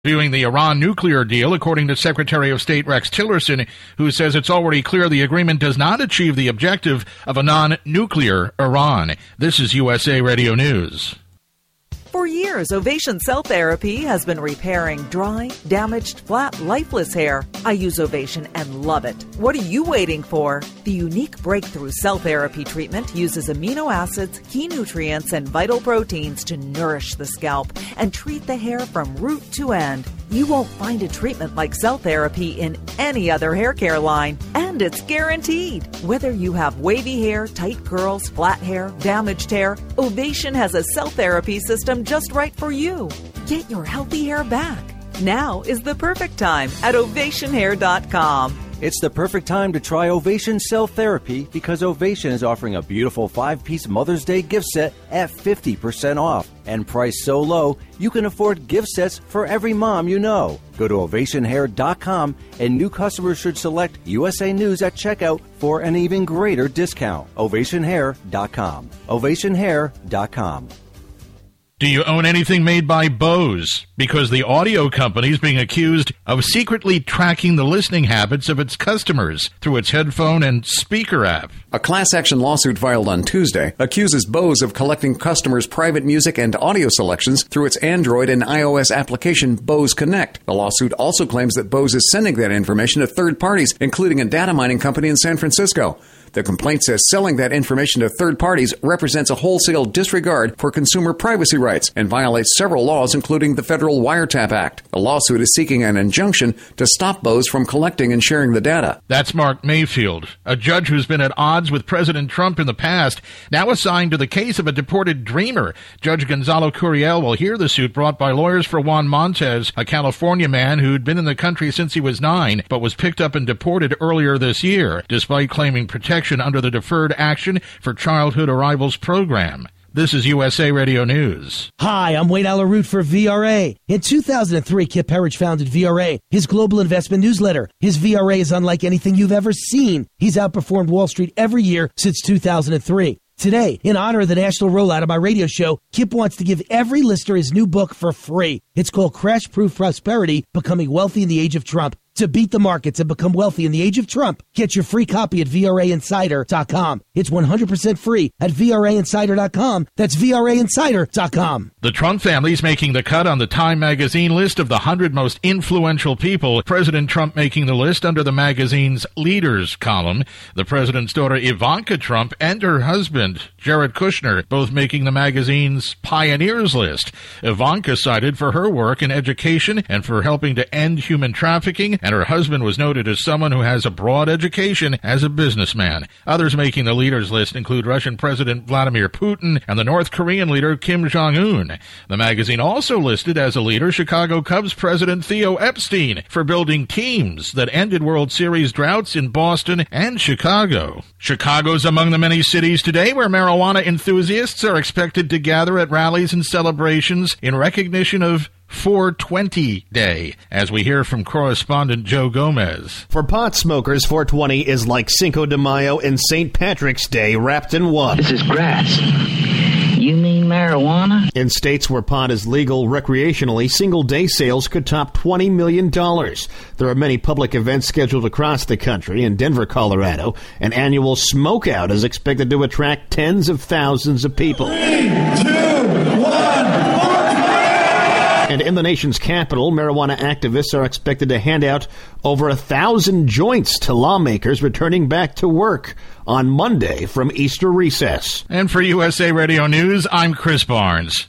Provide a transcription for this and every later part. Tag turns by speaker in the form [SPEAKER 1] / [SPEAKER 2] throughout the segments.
[SPEAKER 1] Viewing the Iran nuclear deal, according to Secretary of State Rex Tillerson, who says it's already clear the agreement does not achieve the objective of a non-nuclear Iran. This is USA Radio News.
[SPEAKER 2] For years, Ovation Cell Therapy has been repairing dry, damaged, flat, lifeless hair. I use Ovation and love it. What are you waiting for? The unique breakthrough cell therapy treatment uses amino acids, key nutrients, and vital proteins to nourish the scalp and treat the hair from root to end. You won't find a treatment like cell therapy in any other hair care line, and it's guaranteed. Whether you have wavy hair, tight curls, flat hair, damaged hair, Ovation has a cell therapy system just right for you. Get your healthy hair back. Now is the perfect time at ovationhair.com.
[SPEAKER 3] It's the perfect time to try Ovation Cell Therapy because Ovation is offering a beautiful 5-piece Mother's Day gift set at 50% off. And priced so low, you can afford gift sets for every mom you know. Go to ovationhair.com and new customers should select USA News at checkout for an even greater discount. ovationhair.com. ovationhair.com.
[SPEAKER 1] Do you own anything made by Bose? Because the audio company is being accused of secretly tracking the listening habits of its customers through its headphone and speaker app.
[SPEAKER 4] A class action lawsuit filed on Tuesday accuses Bose of collecting customers' private music and audio selections through its Android and iOS application Bose Connect. The lawsuit also claims that Bose is sending that information to third parties, including a data mining company in San Francisco. The complaint says selling that information to third parties represents a wholesale disregard for consumer privacy rights and violates several laws, including the Federal Wiretap Act. The lawsuit is seeking an injunction to stop Bose from collecting and sharing the data.
[SPEAKER 1] That's Mark Mayfield, a judge who's been at odds with President Trump in the past, now assigned to the case of a deported dreamer. Judge Gonzalo Curiel will hear the suit brought by lawyers for Juan Montes, a California man who'd been in the country since he was 9, but was picked up and deported earlier this year, despite claiming protection under the Deferred Action for Childhood Arrivals program. This is USA Radio News.
[SPEAKER 5] Hi, I'm Wayne Alaroot for VRA. In 2003, Kip Herridge founded VRA, his global investment newsletter. His VRA is unlike anything you've ever seen. He's outperformed Wall Street every year since 2003. Today, in honor of the national rollout of my radio show, Kip wants to give every listener his new book for free. It's called Crash Proof Prosperity, Becoming Wealthy in the Age of Trump. To beat the markets and become wealthy in the age of Trump, get your free copy at VRAinsider.com. It's 100% free at VRAinsider.com. That's VRAinsider.com.
[SPEAKER 1] The Trump family is making the cut on the Time magazine list of the 100 most influential people. President Trump making the list under the magazine's Leaders column. The president's daughter Ivanka Trump and her husband, Jared Kushner, both making the magazine's Pioneers list. Ivanka cited for her work in education and for helping to end human trafficking, and her husband was noted as someone who has a broad education as a businessman. Others making the leaders list include Russian President Vladimir Putin and the North Korean leader Kim Jong-un. The magazine also listed as a leader Chicago Cubs president Theo Epstein for building teams that ended World Series droughts in Boston and Chicago. Chicago's among the many cities today where marijuana enthusiasts are expected to gather at rallies and celebrations in recognition of 420 Day, as we hear from correspondent Joe Gomez.
[SPEAKER 6] For pot smokers, 420 is like Cinco de Mayo and St. Patrick's Day wrapped in one.
[SPEAKER 7] This is grass. You mean marijuana?
[SPEAKER 6] In states where pot is legal recreationally, single-day sales could top $20 million. There are many public events scheduled across the country. In Denver, Colorado, an annual smokeout is expected to attract tens of thousands of people.
[SPEAKER 8] 3, 2, 1...
[SPEAKER 6] And in the nation's capital, marijuana activists are expected to hand out over 1,000 joints to lawmakers returning back to work on Monday from Easter recess.
[SPEAKER 1] And for USA Radio News, I'm Chris Barnes.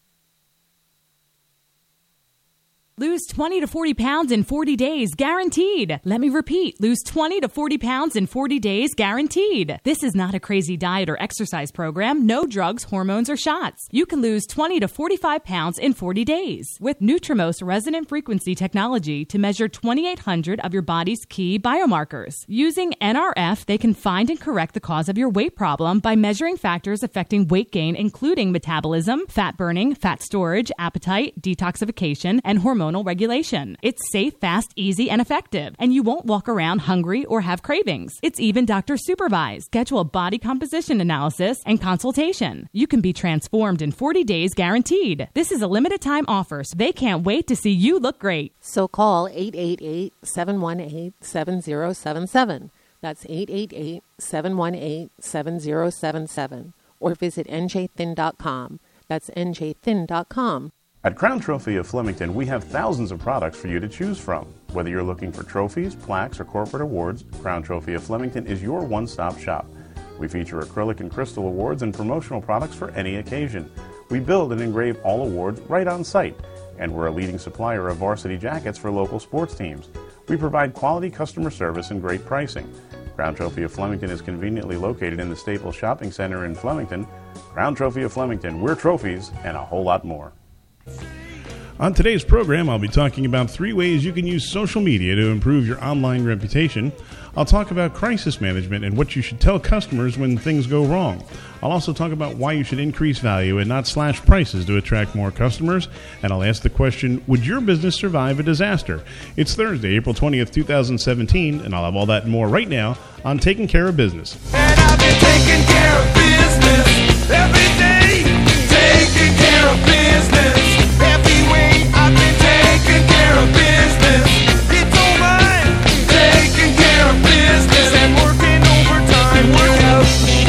[SPEAKER 9] Lose 20 to 40 pounds in 40 days, guaranteed. Let me repeat. Lose 20 to 40 pounds in 40 days, guaranteed. This is not a crazy diet or exercise program. No drugs, hormones, or shots. You can lose 20 to 45 pounds in 40 days with Nutrimost resonant frequency technology to measure 2,800 of your body's key biomarkers. Using NRF, they can find and correct the cause of your weight problem by measuring factors affecting weight gain, including metabolism, fat burning, fat storage, appetite, detoxification, and hormone hormonal regulation. It's safe, fast, easy, and effective, and you won't walk around hungry or have cravings. It's even doctor supervised. Schedule a body composition analysis and consultation. You can be transformed in 40 days guaranteed. This is a limited time offer, so they can't wait to see you look great.
[SPEAKER 10] So call 888-718-7077. That's 888-718-7077. Or visit njthin.com. That's njthin.com.
[SPEAKER 11] At Crown Trophy of Flemington, we have thousands of products for you to choose from. Whether you're looking for trophies, plaques, or corporate awards, Crown Trophy of Flemington is your one-stop shop. We feature acrylic and crystal awards and promotional products for any occasion. We build and engrave all awards right on site, and we're a leading supplier of varsity jackets for local sports teams. We provide quality customer service and great pricing. Crown Trophy of Flemington is conveniently located in the Staples Shopping Center in Flemington. Crown Trophy of Flemington, we're trophies and a whole lot more.
[SPEAKER 12] On today's program, I'll be talking about 3 ways you can use social media to improve your online reputation. I'll talk about crisis management and what you should tell customers when things go wrong. I'll also talk about why you should increase value and not slash prices to attract more customers. And I'll ask the question, would your business survive a disaster? It's Thursday, April 20th, 2017, and I'll have all that and more right now on Taking Care of Business.
[SPEAKER 8] And I've been taking care of business every day. Taking care of business every way. I've been taking care of business. It's all mine. Taking care of business and working overtime. Work out.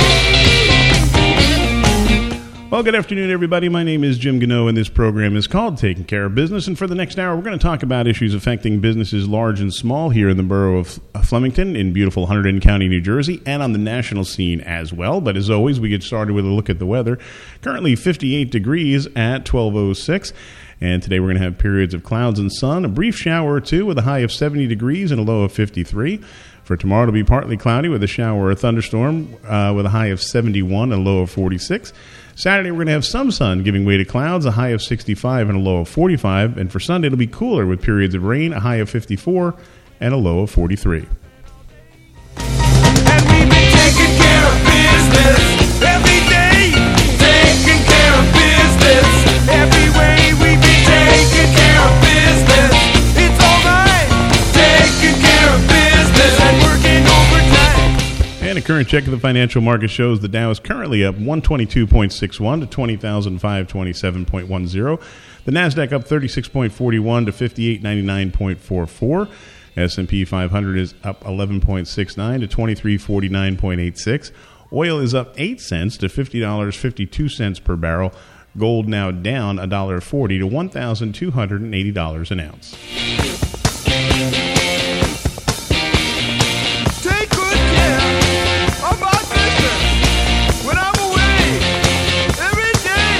[SPEAKER 12] Well, good afternoon, everybody. My name is Jim Gano, and this program is called Taking Care of Business. And for the next hour, we're going to talk about issues affecting businesses large and small here in the borough of Flemington in beautiful Hunterdon County, New Jersey, and on the national scene as well. But as always, we get started with a look at the weather. Currently 58 degrees at 12:06. And today we're going to have periods of clouds and sun, a brief shower or two with a high of 70 degrees and a low of 53. For tomorrow, it'll be partly cloudy with a shower or a thunderstorm with a high of 71 and a low of 46. Saturday, we're going to have some sun giving way to clouds, a high of 65 and a low of 45. And for Sunday, it'll be cooler with periods of rain, a high of 54 and a low of 43.
[SPEAKER 8] And we've been taking care of business every day. Taking care of business every way. We've been taking care of business. It's all right. Taking care of business and working overtime.
[SPEAKER 12] And a current check of the financial market shows the Dow is currently up 122.61 to 20,527.10. The NASDAQ up 36.41 to 5899.44. S&P 500 is up 11.69 to 2349.86. Oil is up 8 cents to $50.52 per barrel. Gold now down $1.40 to $1,280 an ounce.
[SPEAKER 8] Take good care of my business when I'm away every day.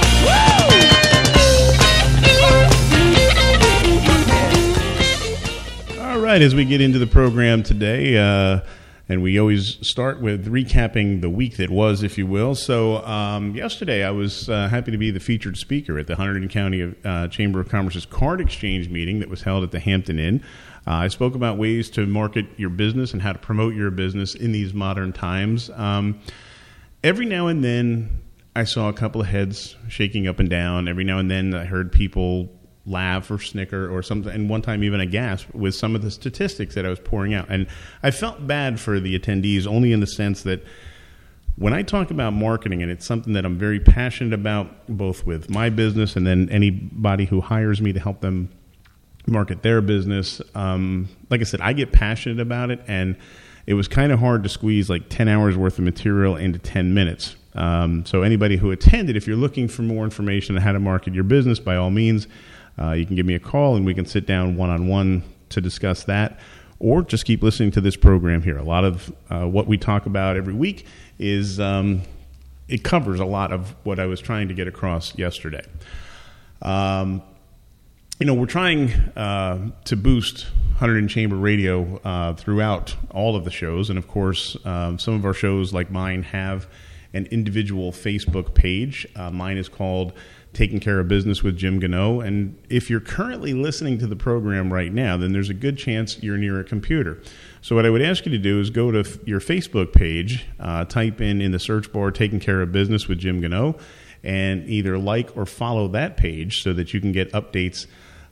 [SPEAKER 12] Woo! All right, as we get into the program today, and we always start with recapping the week that was, if you will. So yesterday I was happy to be the featured speaker at the Hunterdon County Chamber of Commerce's card exchange meeting that was held at the Hampton Inn. I spoke about ways to market your business and how to promote your business in these modern times. Every now and then I saw a couple of heads shaking up and down. Every now and then I heard people laugh or snicker or something, and one time even a gasp with some of the statistics that I was pouring out. And I felt bad for the attendees only in the sense that when I talk about marketing, and it's something that I'm very passionate about, both with my business and then anybody who hires me to help them market their business, like I said, I get passionate about it, and it was kind of hard to squeeze like 10 hours worth of material into 10 minutes. So anybody who attended, if you're looking for more information on how to market your business, by all means, you can give me a call and we can sit down one-on-one to discuss that, or just keep listening to this program here. A lot of what we talk about every week is it covers a lot of what I was trying to get across yesterday. We're trying to boost Hunterdon Chamber Radio throughout all of the shows, and of course, some of our shows like mine have an individual Facebook page. Mine is called Taking Care of Business with Jim Gano. And if you're currently listening to the program right now, then there's a good chance you're near a computer. So what I would ask you to do is go to your Facebook page, type in the search bar Taking Care of Business with Jim Gano, and either like or follow that page so that you can get updates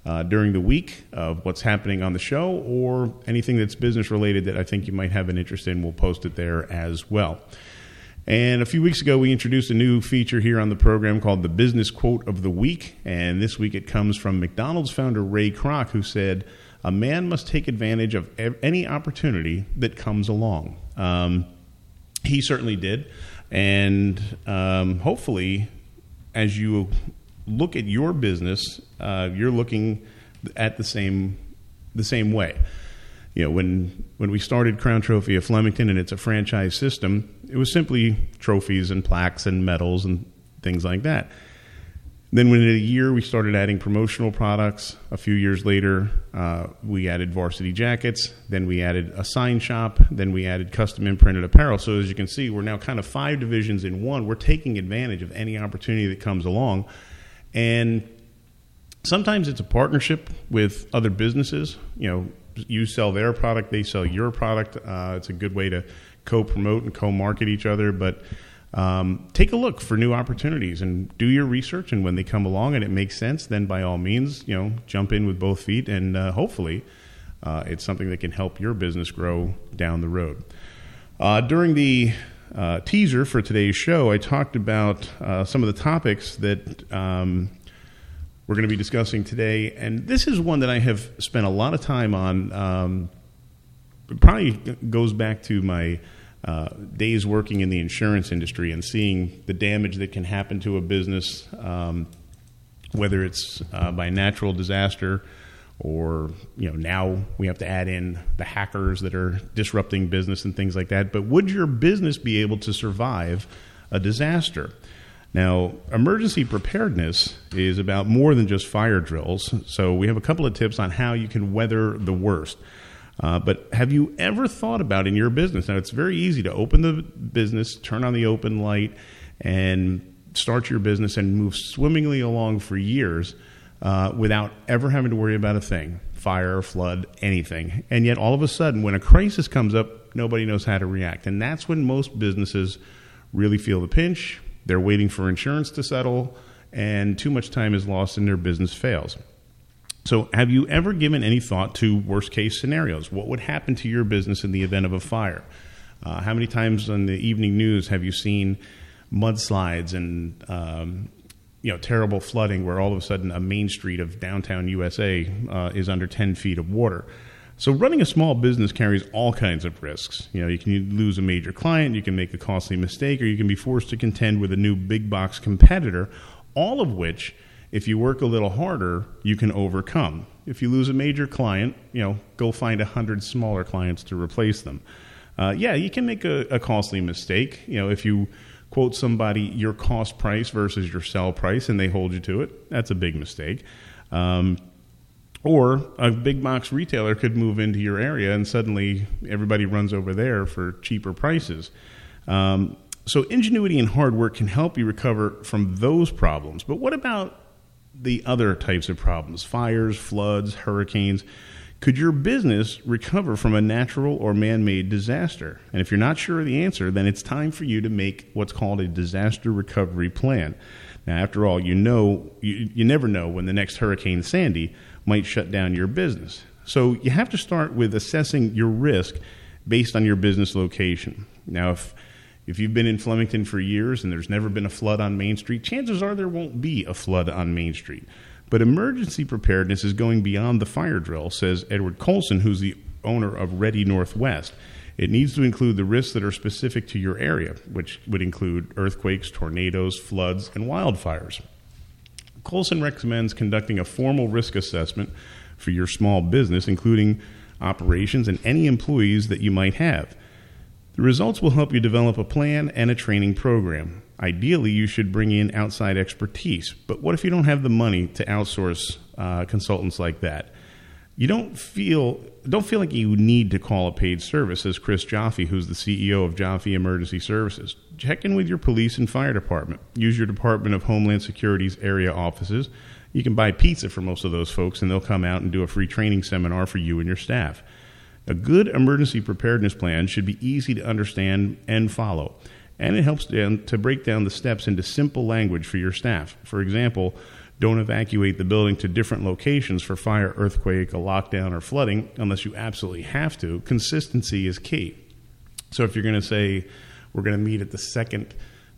[SPEAKER 12] during the week of what's happening on the show, or anything that's business related that I think you might have an interest in. We'll post it there as well. And a few weeks ago, we introduced a new feature here on the program called the Business Quote of the Week. And this week it comes from McDonald's founder Ray Kroc, who said, "A man must take advantage of any opportunity that comes along." He certainly did. And hopefully, as you look at your business, you're looking at the same way. You know, when we started Crown Trophy of Flemington, and it's a franchise system, it was simply trophies and plaques and medals and things like that. Then within a year, we started adding promotional products. A few years later, we added varsity jackets. Then we added a sign shop. Then we added custom imprinted apparel. So as you can see, we're now kind of 5 divisions in one. We're taking advantage of any opportunity that comes along. And sometimes it's a partnership with other businesses. You know, you sell their product, they sell your product. It's a good way to co-promote and co-market each other. But take a look for new opportunities and do your research. And when they come along and it makes sense, then by all means, you know, jump in with both feet. And hopefully it's something that can help your business grow down the road. During the teaser for today's show, I talked about some of the topics that we're going to be discussing today. And this is one that I have spent a lot of time on. It probably goes back to my days working in the insurance industry and seeing the damage that can happen to a business, whether it's by natural disaster or, you know, now we have to add in the hackers that are disrupting business and things like that. But would your business be able to survive a disaster? Now, emergency preparedness is about more than just fire drills. So we have a couple of tips on how you can weather the worst. But have you ever thought about in your business? Now, it's very easy to open the business, turn on the open light, and start your business and move swimmingly along for years without ever having to worry about a thing, fire, flood, anything. And yet, all of a sudden, when a crisis comes up, nobody knows how to react. And that's when most businesses really feel the pinch. They're waiting for insurance to settle, and too much time is lost and their business fails. So have you ever given any thought to worst-case scenarios? What would happen to your business in the event of a fire? How many times on the evening news have you seen mudslides and terrible flooding where all of a sudden a main street of downtown USA is under 10 feet of water? So running a small business carries all kinds of risks. You know, you can lose a major client, you can make a costly mistake, or you can be forced to contend with a new big box competitor, all of which, if you work a little harder, you can overcome. If you lose a major client, you know, go find 100 smaller clients to replace them. You can make a costly mistake. You know, if you quote somebody your cost price versus your sell price and they hold you to it, that's a big mistake. Or a big box retailer could move into your area and suddenly everybody runs over there for cheaper prices. So ingenuity and hard work can help you recover from those problems. But what about the other types of problems? Fires, floods, hurricanes. Could your business recover from a natural or man-made disaster? And if you're not sure of the answer, then it's time for you to make what's called a disaster recovery plan. Now, after all, you never know when the next Hurricane Sandy might shut down your business. So you have to start with assessing your risk based on your business location. Now, if you've been in Flemington for years and there's never been a flood on Main Street, chances are there won't be a flood on Main Street. But emergency preparedness is going beyond the fire drill, says Edward Colson, who's the owner of Ready Northwest. It needs to include the risks that are specific to your area, which would include earthquakes, tornadoes, floods, and wildfires. Colson recommends conducting a formal risk assessment for your small business, including operations and any employees that you might have. The results will help you develop a plan and a training program. Ideally, you should bring in outside expertise, but what if you don't have the money to outsource consultants like that? You don't feel like you need to call a paid service, says Chris Jaffe, who's the CEO of Jaffe Emergency Services. Check in with your police and fire department. Use your Department of Homeland Security's area offices. You can buy pizza for most of those folks, and they'll come out and do a free training seminar for you and your staff. A good emergency preparedness plan should be easy to understand and follow, and it helps to break down the steps into simple language for your staff. For example, Don't evacuate the building to different locations for fire, earthquake, a lockdown, or flooding unless you absolutely have to. Consistency is key. So if you're going to say, we're going to meet at the second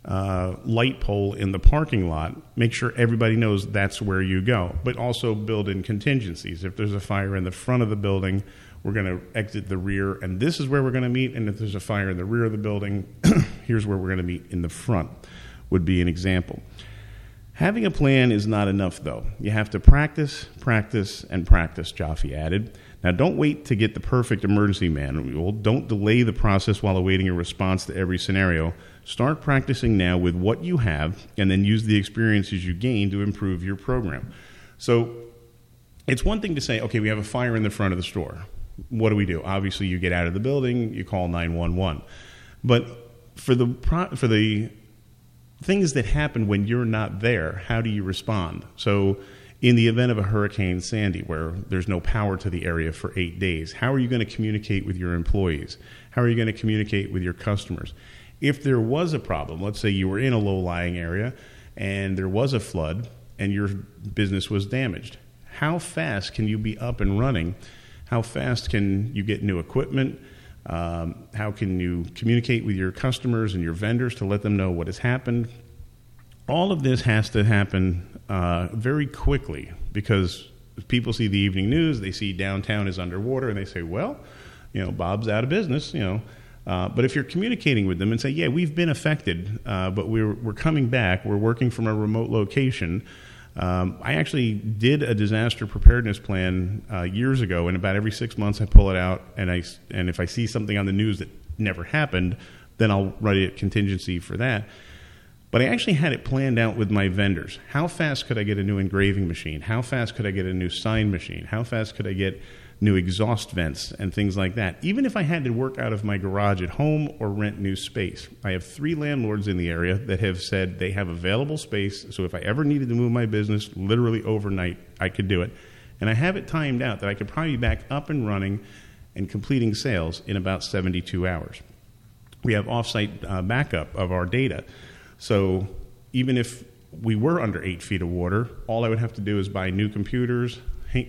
[SPEAKER 12] light pole in the parking lot, make sure everybody knows that's where you go. But also build in contingencies. If there's a fire in the front of the building, we're going to exit the rear, and this is where we're going to meet. And if there's a fire in the rear of the building, here's where we're going to meet in the front, would be an example. Having a plan is not enough, though. You have to practice, practice, and practice, Jaffe added. Now, don't wait to get the perfect emergency manual. Don't delay the process while awaiting a response to every scenario. Start practicing now with what you have, and then use the experiences you gain to improve your program. So it's one thing to say, okay, we have a fire in the front of the store. What do? Obviously, you get out of the building, you call 911. But for the things that happen when you're not there, how do you respond? So in the event of a Hurricane Sandy, where there's no power to the area for 8 days, how are you going to communicate with your employees? How are you going to communicate with your customers? If there was a problem, let's say you were in a low-lying area and there was a flood and your business was damaged, how fast can you be up and running? How fast can you get new equipment? How can you communicate with your customers and your vendors to let them know what has happened? All of this has to happen very quickly, because people see the evening news, they see downtown is underwater, and they say, well, Bob's out of business, But if you're communicating with them and say, yeah, we've been affected, but we're coming back, we're working from a remote location. I actually did a disaster preparedness plan years ago, and about every 6 months I pull it out, and if I see something on the news that never happened, then I'll write a contingency for that. But I actually had it planned out with my vendors. How fast could I get a new engraving machine? How fast could I get a new sign machine? How fast could I get new exhaust vents and things like that? Even if I had to work out of my garage at home or rent new space. I have 3 landlords in the area that have said they have available space, so if I ever needed to move my business literally overnight, I could do it. And I have it timed out that I could probably be back up and running and completing sales in about 72 hours. We have offsite backup of our data. So even if we were under 8 feet of water, all I would have to do is buy new computers,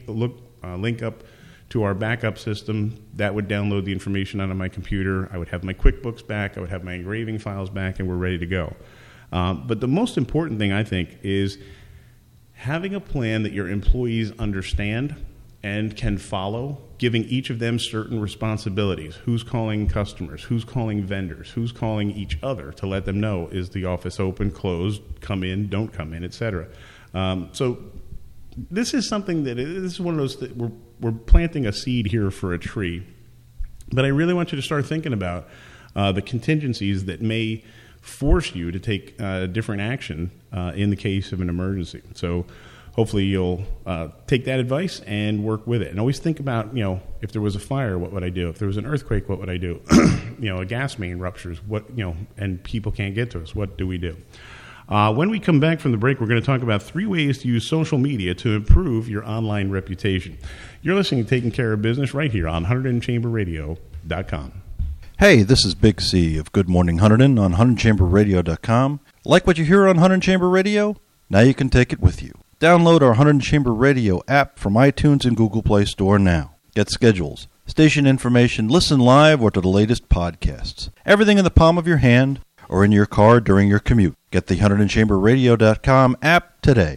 [SPEAKER 12] link up to our backup system. That would download the information onto my computer. I would have my QuickBooks back. I would have my engraving files back, and we're ready to go. But the most important thing, I think, is having a plan that your employees understand and can follow, giving each of them certain responsibilities. Who's calling customers? Who's calling vendors? Who's calling each other to let them know, is the office open, closed, come in, don't come in, etc. So this is something this is one of those that we're planting a seed here for a tree. But I really want you to start thinking about the contingencies that may force you to take different action in the case of an emergency. So hopefully you'll take that advice and work with it. And always think about, if there was a fire, what would I do? If there was an earthquake, what would I do? A gas main ruptures, and people can't get to us, what do we do? When we come back from the break, we're going to talk about 3 ways to use social media to improve your online reputation. You're listening to Taking Care of Business right here on HunterdonChamberRadio.com.
[SPEAKER 13] Hey, this is Big C of Good Morning Hunterdon on HunterdonChamberRadio.com. Like what you hear on Hunterdon Chamber Radio? Now you can take it with you. Download our Hunterdon Chamber Radio app from iTunes and Google Play Store now. Get schedules, station information, listen live or to the latest podcasts. Everything in the palm of your hand or in your car during your commute. Get the HunterdonChamberRadio.com app today.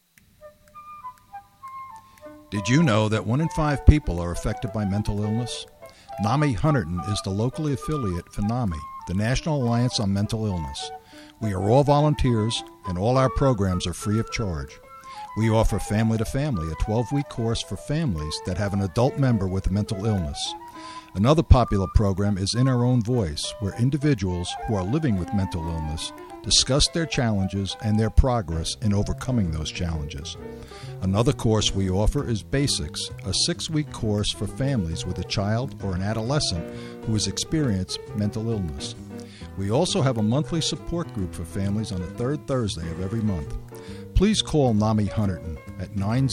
[SPEAKER 14] Did you know that 1 in 5 people are affected by mental illness? NAMI Hunterdon is the locally affiliate for NAMI, the National Alliance on Mental Illness. We are all volunteers, and all our programs are free of charge. We offer Family to Family, a 12-week course for families that have an adult member with a mental illness. Another popular program is In Our Own Voice, where individuals who are living with mental illness discuss their challenges and their progress in overcoming those challenges. Another course we offer is Basics, a 6-week course for families with a child or an adolescent who has experienced mental illness. We also have a monthly support group for families on the 3rd Thursday of every month. Please call NAMI Hunterdon at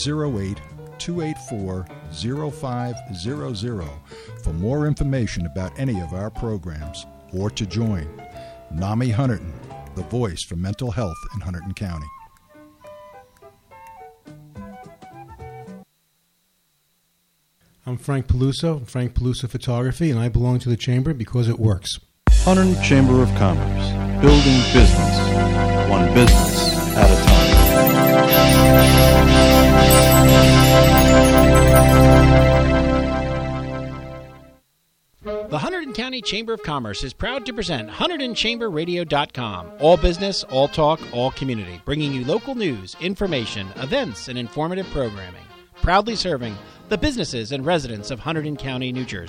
[SPEAKER 14] 908-284-0500 for more information about any of our programs or to join. NAMI Hunterdon, the voice for mental health in Hunterdon County.
[SPEAKER 15] I'm Frank Peluso, Frank Peluso Photography, and I belong to the Chamber because it works.
[SPEAKER 13] Hunterdon Chamber of Commerce, building business, one business at a time.
[SPEAKER 16] The Hunterdon County Chamber of Commerce is proud to present HunterdonChamberRadio.com. All business, all talk, all community. Bringing you local news, information, events, and informative programming. Proudly serving the businesses and residents of Hunterdon County, New Jersey.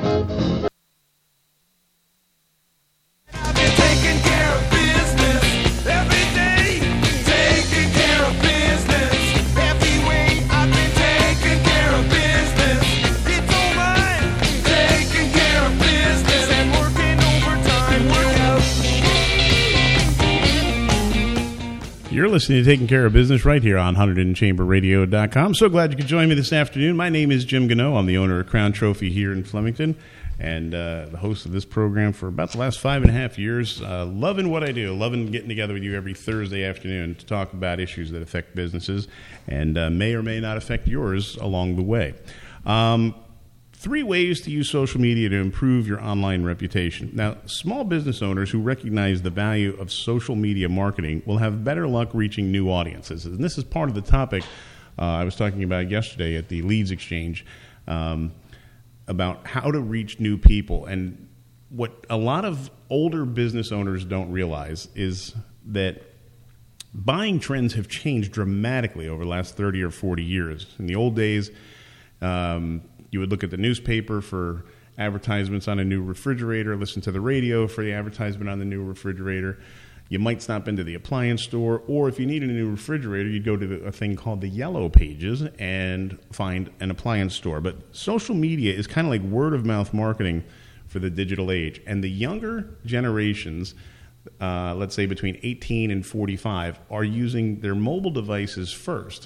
[SPEAKER 12] You're listening to Taking Care of Business right here on HunterdonChamberRadio.com. So glad you could join me this afternoon. My name is Jim Gano. I'm the owner of Crown Trophy here in Flemington and the host of this program for about the last 5.5 years. Loving what I do, loving getting together with you every Thursday afternoon to talk about issues that affect businesses and may or may not affect yours along the way. 3 ways to use social media to improve your online reputation. Now, small business owners who recognize the value of social media marketing will have better luck reaching new audiences. And this is part of the topic I was talking about yesterday at the Leads Exchange about how to reach new people. And what a lot of older business owners don't realize is that buying trends have changed dramatically over the last 30 or 40 years. In the old days, you would look at the newspaper for advertisements on a new refrigerator, listen to the radio for the advertisement on the new refrigerator. You might stop into the appliance store, or if you needed a new refrigerator, you'd go to a thing called the Yellow Pages and find an appliance store. But social media is kind of like word-of-mouth marketing for the digital age. And the younger generations, let's say between 18 and 45, are using their mobile devices first.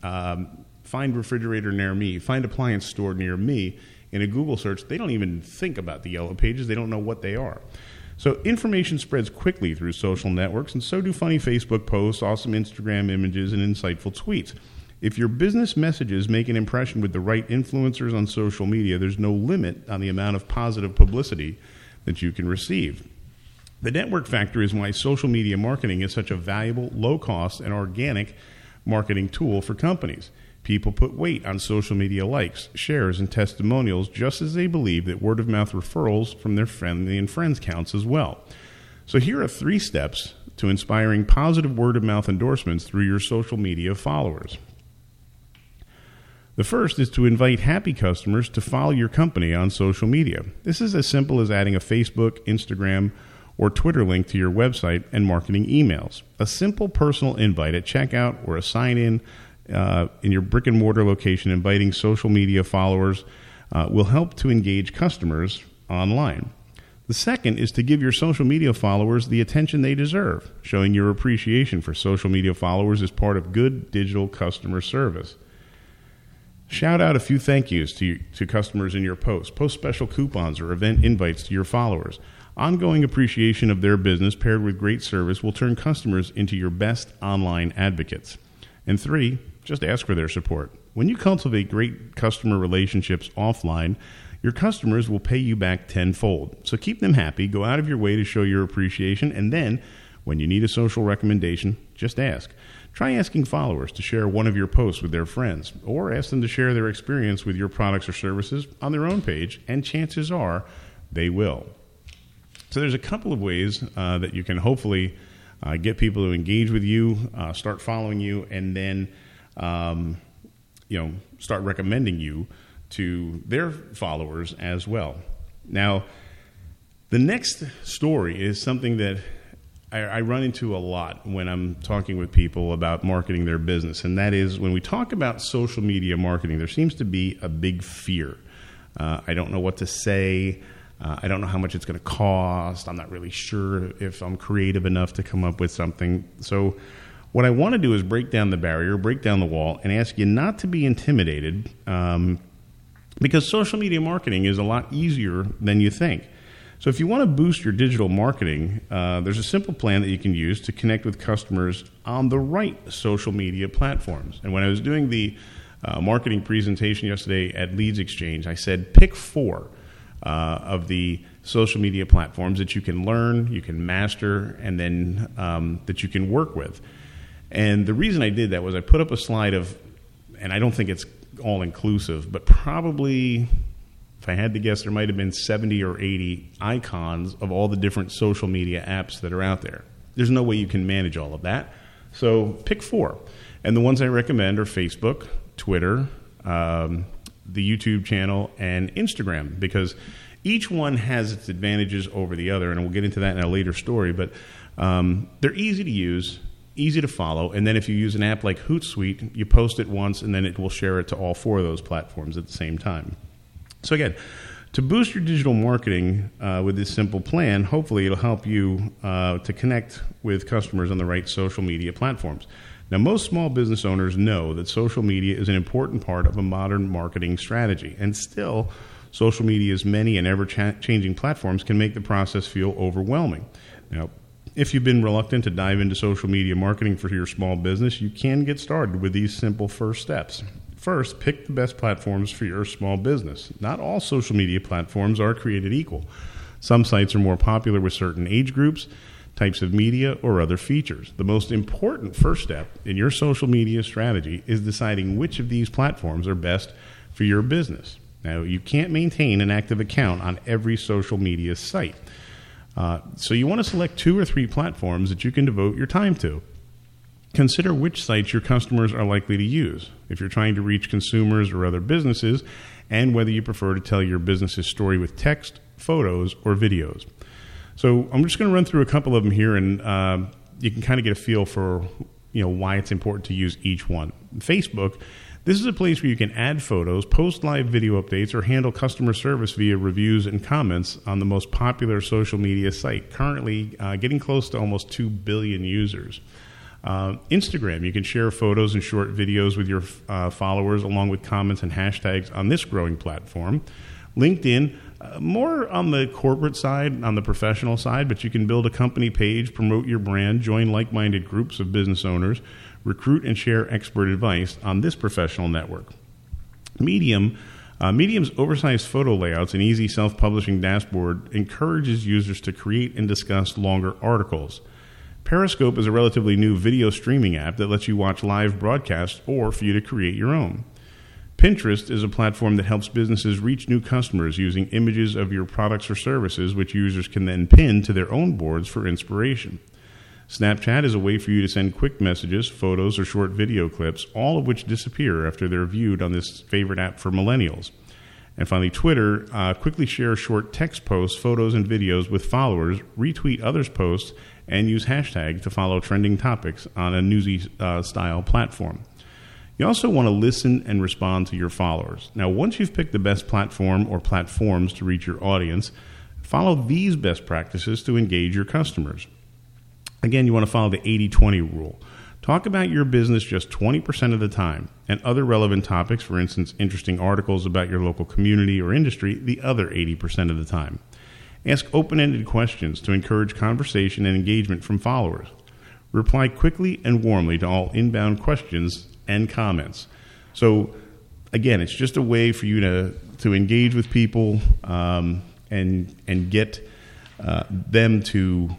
[SPEAKER 12] Find refrigerator near me, find appliance store near me. In a Google search, they don't even think about the Yellow Pages. They don't know what they are. So information spreads quickly through social networks, and so do funny Facebook posts, awesome Instagram images, and insightful tweets. If your business messages make an impression with the right influencers on social media, there's no limit on the amount of positive publicity that you can receive. The network factor is why social media marketing is such a valuable, low-cost, and organic marketing tool for companies. People put weight on social media likes, shares, and testimonials just as they believe that word-of-mouth referrals from their family and friends counts as well. So here are 3 steps to inspiring positive word-of-mouth endorsements through your social media followers. The first is to invite happy customers to follow your company on social media. This is as simple as adding a Facebook, Instagram, or Twitter link to your website and marketing emails. A simple personal invite at checkout or a sign-in in your brick-and-mortar location inviting social media followers will help to engage customers online. The second is to give your social media followers the attention they deserve. Showing your appreciation for social media followers is part of good digital customer service. Shout out a few thank yous to customers in your posts. Post special coupons or event invites to your followers. Ongoing appreciation of their business paired with great service will turn customers into your best online advocates. And 3, just ask for their support. When you cultivate great customer relationships offline, your customers will pay you back tenfold. So keep them happy, go out of your way to show your appreciation, and then, when you need a social recommendation, just ask. Try asking followers to share one of your posts with their friends, or ask them to share their experience with your products or services on their own page, and chances are they will. So there's a couple of ways that you can hopefully get people to engage with you, start following you, and then start recommending you to their followers as well. Now, the next story is something that I run into a lot when I'm talking with people about marketing their business, and that is when we talk about social media marketing, there seems to be a big fear. I don't know what to say. I don't know how much it's going to cost. I'm not really sure if I'm creative enough to come up with something. So what I want to do is break down the barrier, break down the wall, and ask you not to be intimidated because social media marketing is a lot easier than you think. So if you want to boost your digital marketing, there's a simple plan that you can use to connect with customers on the right social media platforms. And when I was doing the marketing presentation yesterday at Leads Exchange. I said pick 4 of the social media platforms that you can learn, you can master, and then that you can work with. And the reason I did that was I put up a slide of, and I don't think it's all inclusive, but probably, if I had to guess, there might have been 70 or 80 icons of all the different social media apps that are out there. There's no way you can manage all of that. So pick 4. And the ones I recommend are Facebook, Twitter, the YouTube channel, and Instagram, because each one has its advantages over the other, and we'll get into that in a later story, but they're easy to use, easy to follow, and then if you use an app like Hootsuite, you post it once, and then it will share it to all 4 of those platforms at the same time. So again, to boost your digital marketing with this simple plan, hopefully it'll help you to connect with customers on the right social media platforms. Now, most small business owners know that social media is an important part of a modern marketing strategy, and still, social media's many and ever-changing platforms can make the process feel overwhelming. Now, if you've been reluctant to dive into social media marketing for your small business, you can get started with these simple first steps. First, pick the best platforms for your small business. Not all social media platforms are created equal. Some sites are more popular with certain age groups, types of media, or other features. The most important first step in your social media strategy is deciding which of these platforms are best for your business. Now, you can't maintain an active account on every social media site. So you want to select 2 or 3 platforms that you can devote your time to. Consider which sites your customers are likely to use, if you're trying to reach consumers or other businesses, and whether you prefer to tell your business's story with text, photos, or videos. So I'm just going to run through a couple of them here, and you can kind of get a feel for why it's important to use each one. Facebook. This is a place where you can add photos, post live video updates, or handle customer service via reviews and comments on the most popular social media site, currently getting close to almost 2 billion users. Instagram, you can share photos and short videos with your followers along with comments and hashtags on this growing platform. LinkedIn, more on the corporate side, on the professional side, but you can build a company page, promote your brand, join like-minded groups of business owners, recruit and share expert advice on this professional network. Medium. Medium's oversized photo layouts and easy self-publishing dashboard encourages users to create and discuss longer articles. Periscope is a relatively new video streaming app that lets you watch live broadcasts or for you to create your own. Pinterest is a platform that helps businesses reach new customers using images of your products or services, which users can then pin to their own boards for inspiration. Snapchat is a way for you to send quick messages, photos, or short video clips, all of which disappear after they're viewed on this favorite app for millennials. And finally, Twitter, quickly share short text posts, photos, and videos with followers, retweet others' posts, and use hashtags to follow trending topics on a newsy-style platform. You also want to listen and respond to your followers. Now, once you've picked the best platform or platforms to reach your audience, follow these best practices to engage your customers. Again, you want to follow the 80-20 rule. Talk about your business just 20% of the time, and other relevant topics, for instance, interesting articles about your local community or industry, the other 80% of the time. Ask open-ended questions to encourage conversation and engagement from followers. Reply quickly and warmly to all inbound questions and comments. So, again, it's just a way for you to engage with people and get them to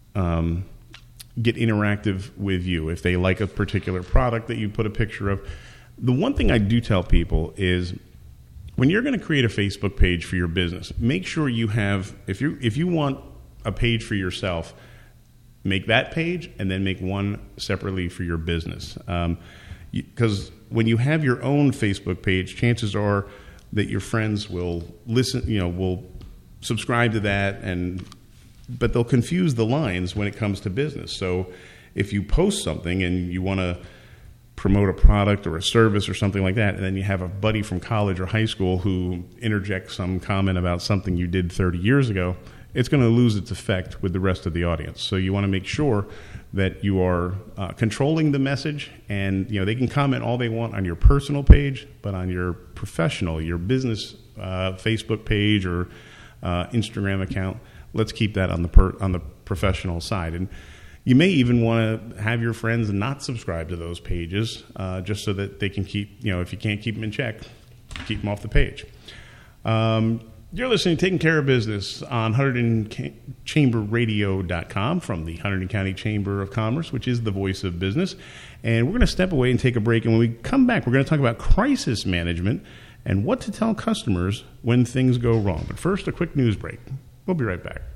[SPEAKER 12] get interactive with you if they like a particular product that you put a picture of. The one thing I do tell people is when you're going to create a Facebook page for your business, make sure you have, if you want a page for yourself, make that page and then make one separately for your business. Because when you have your own Facebook page, chances are that your friends will listen, will subscribe to that, but they'll confuse the lines when it comes to business. So if you post something and you want to promote a product or a service or something like that, and then you have a buddy from college or high school who interjects some comment about something you did 30 years ago, it's going to lose its effect with the rest of the audience. So you want to make sure that you are controlling the message, and they can comment all they want on your personal page, but on your professional, your business Facebook page or Instagram account, let's keep that on the professional side. And You may even want to have your friends not subscribe to those pages, just so that they can keep, if you can't keep them in check, keep them off the page. You're listening to Taking Care of Business on HunterdonChamberRadio.com from the Hunterdon County Chamber of Commerce, which is the voice of business. And we're going to step away and take a break. And when we come back, we're going to talk about crisis management and what to tell customers when things go wrong. But first, a quick news break. We'll be right back.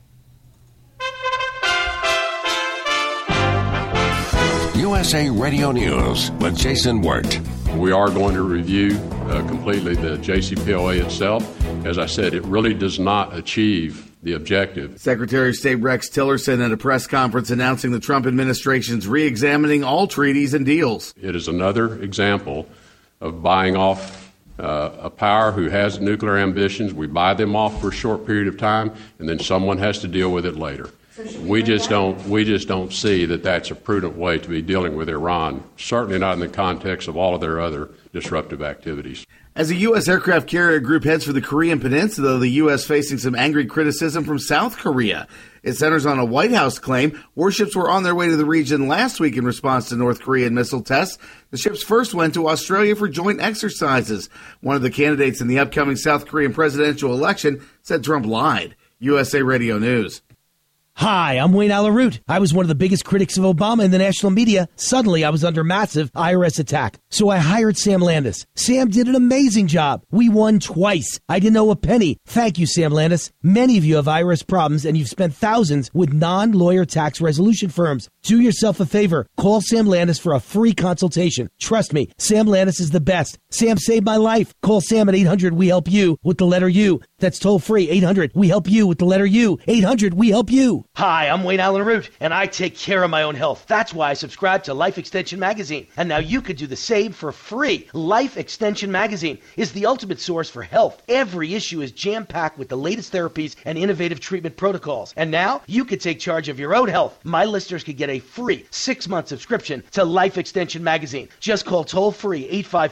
[SPEAKER 17] USA Radio News with Jason Wirt.
[SPEAKER 18] We are going to review completely the JCPOA itself. As I said, it really does not achieve the objective.
[SPEAKER 19] Secretary of State Rex Tillerson at a press conference announcing the Trump administration's re-examining all treaties and deals.
[SPEAKER 18] It is another example of buying off a power who has nuclear ambitions. We buy them off for a short period of time, and then someone has to deal with it later. We just don't see that that's a prudent way to be dealing with Iran, certainly not in the context of all of their other disruptive activities.
[SPEAKER 19] As a U.S. aircraft carrier group heads for the Korean Peninsula, the U.S. facing some angry criticism from South Korea. It centers on a White House claim warships were on their way to the region last week in response to North Korean missile tests. The ships first went to Australia for joint exercises. One of the candidates in the upcoming South Korean presidential election said Trump lied. USA Radio News.
[SPEAKER 5] Hi, I'm Wayne Alaroot. I was one of the biggest critics of Obama in the national media. Suddenly, I was under massive IRS attack. So I hired Sam Landis. Sam did an amazing job. We won twice. I didn't owe a penny. Thank you, Sam Landis. Many of you have IRS problems, and you've spent thousands with non-lawyer tax resolution firms. Do yourself a favor. Call Sam Landis for a free consultation. Trust me, Sam Landis is the best. Sam saved my life. Call Sam at 800-WE-HELP-YOU with the letter U. That's toll free. 800-WE-HELP-YOU with the letter U. 800-WE-HELP-YOU. Hi, I'm Wayne Allen Root, and I take care of my own health. That's why I subscribe to Life Extension Magazine. And now you could do the same for free. Life Extension Magazine is the ultimate source for health. Every issue is jam-packed with the latest therapies and innovative treatment protocols. And now you could take charge of your own health. My listeners could get a free 6-month subscription to Life Extension Magazine. Just call toll-free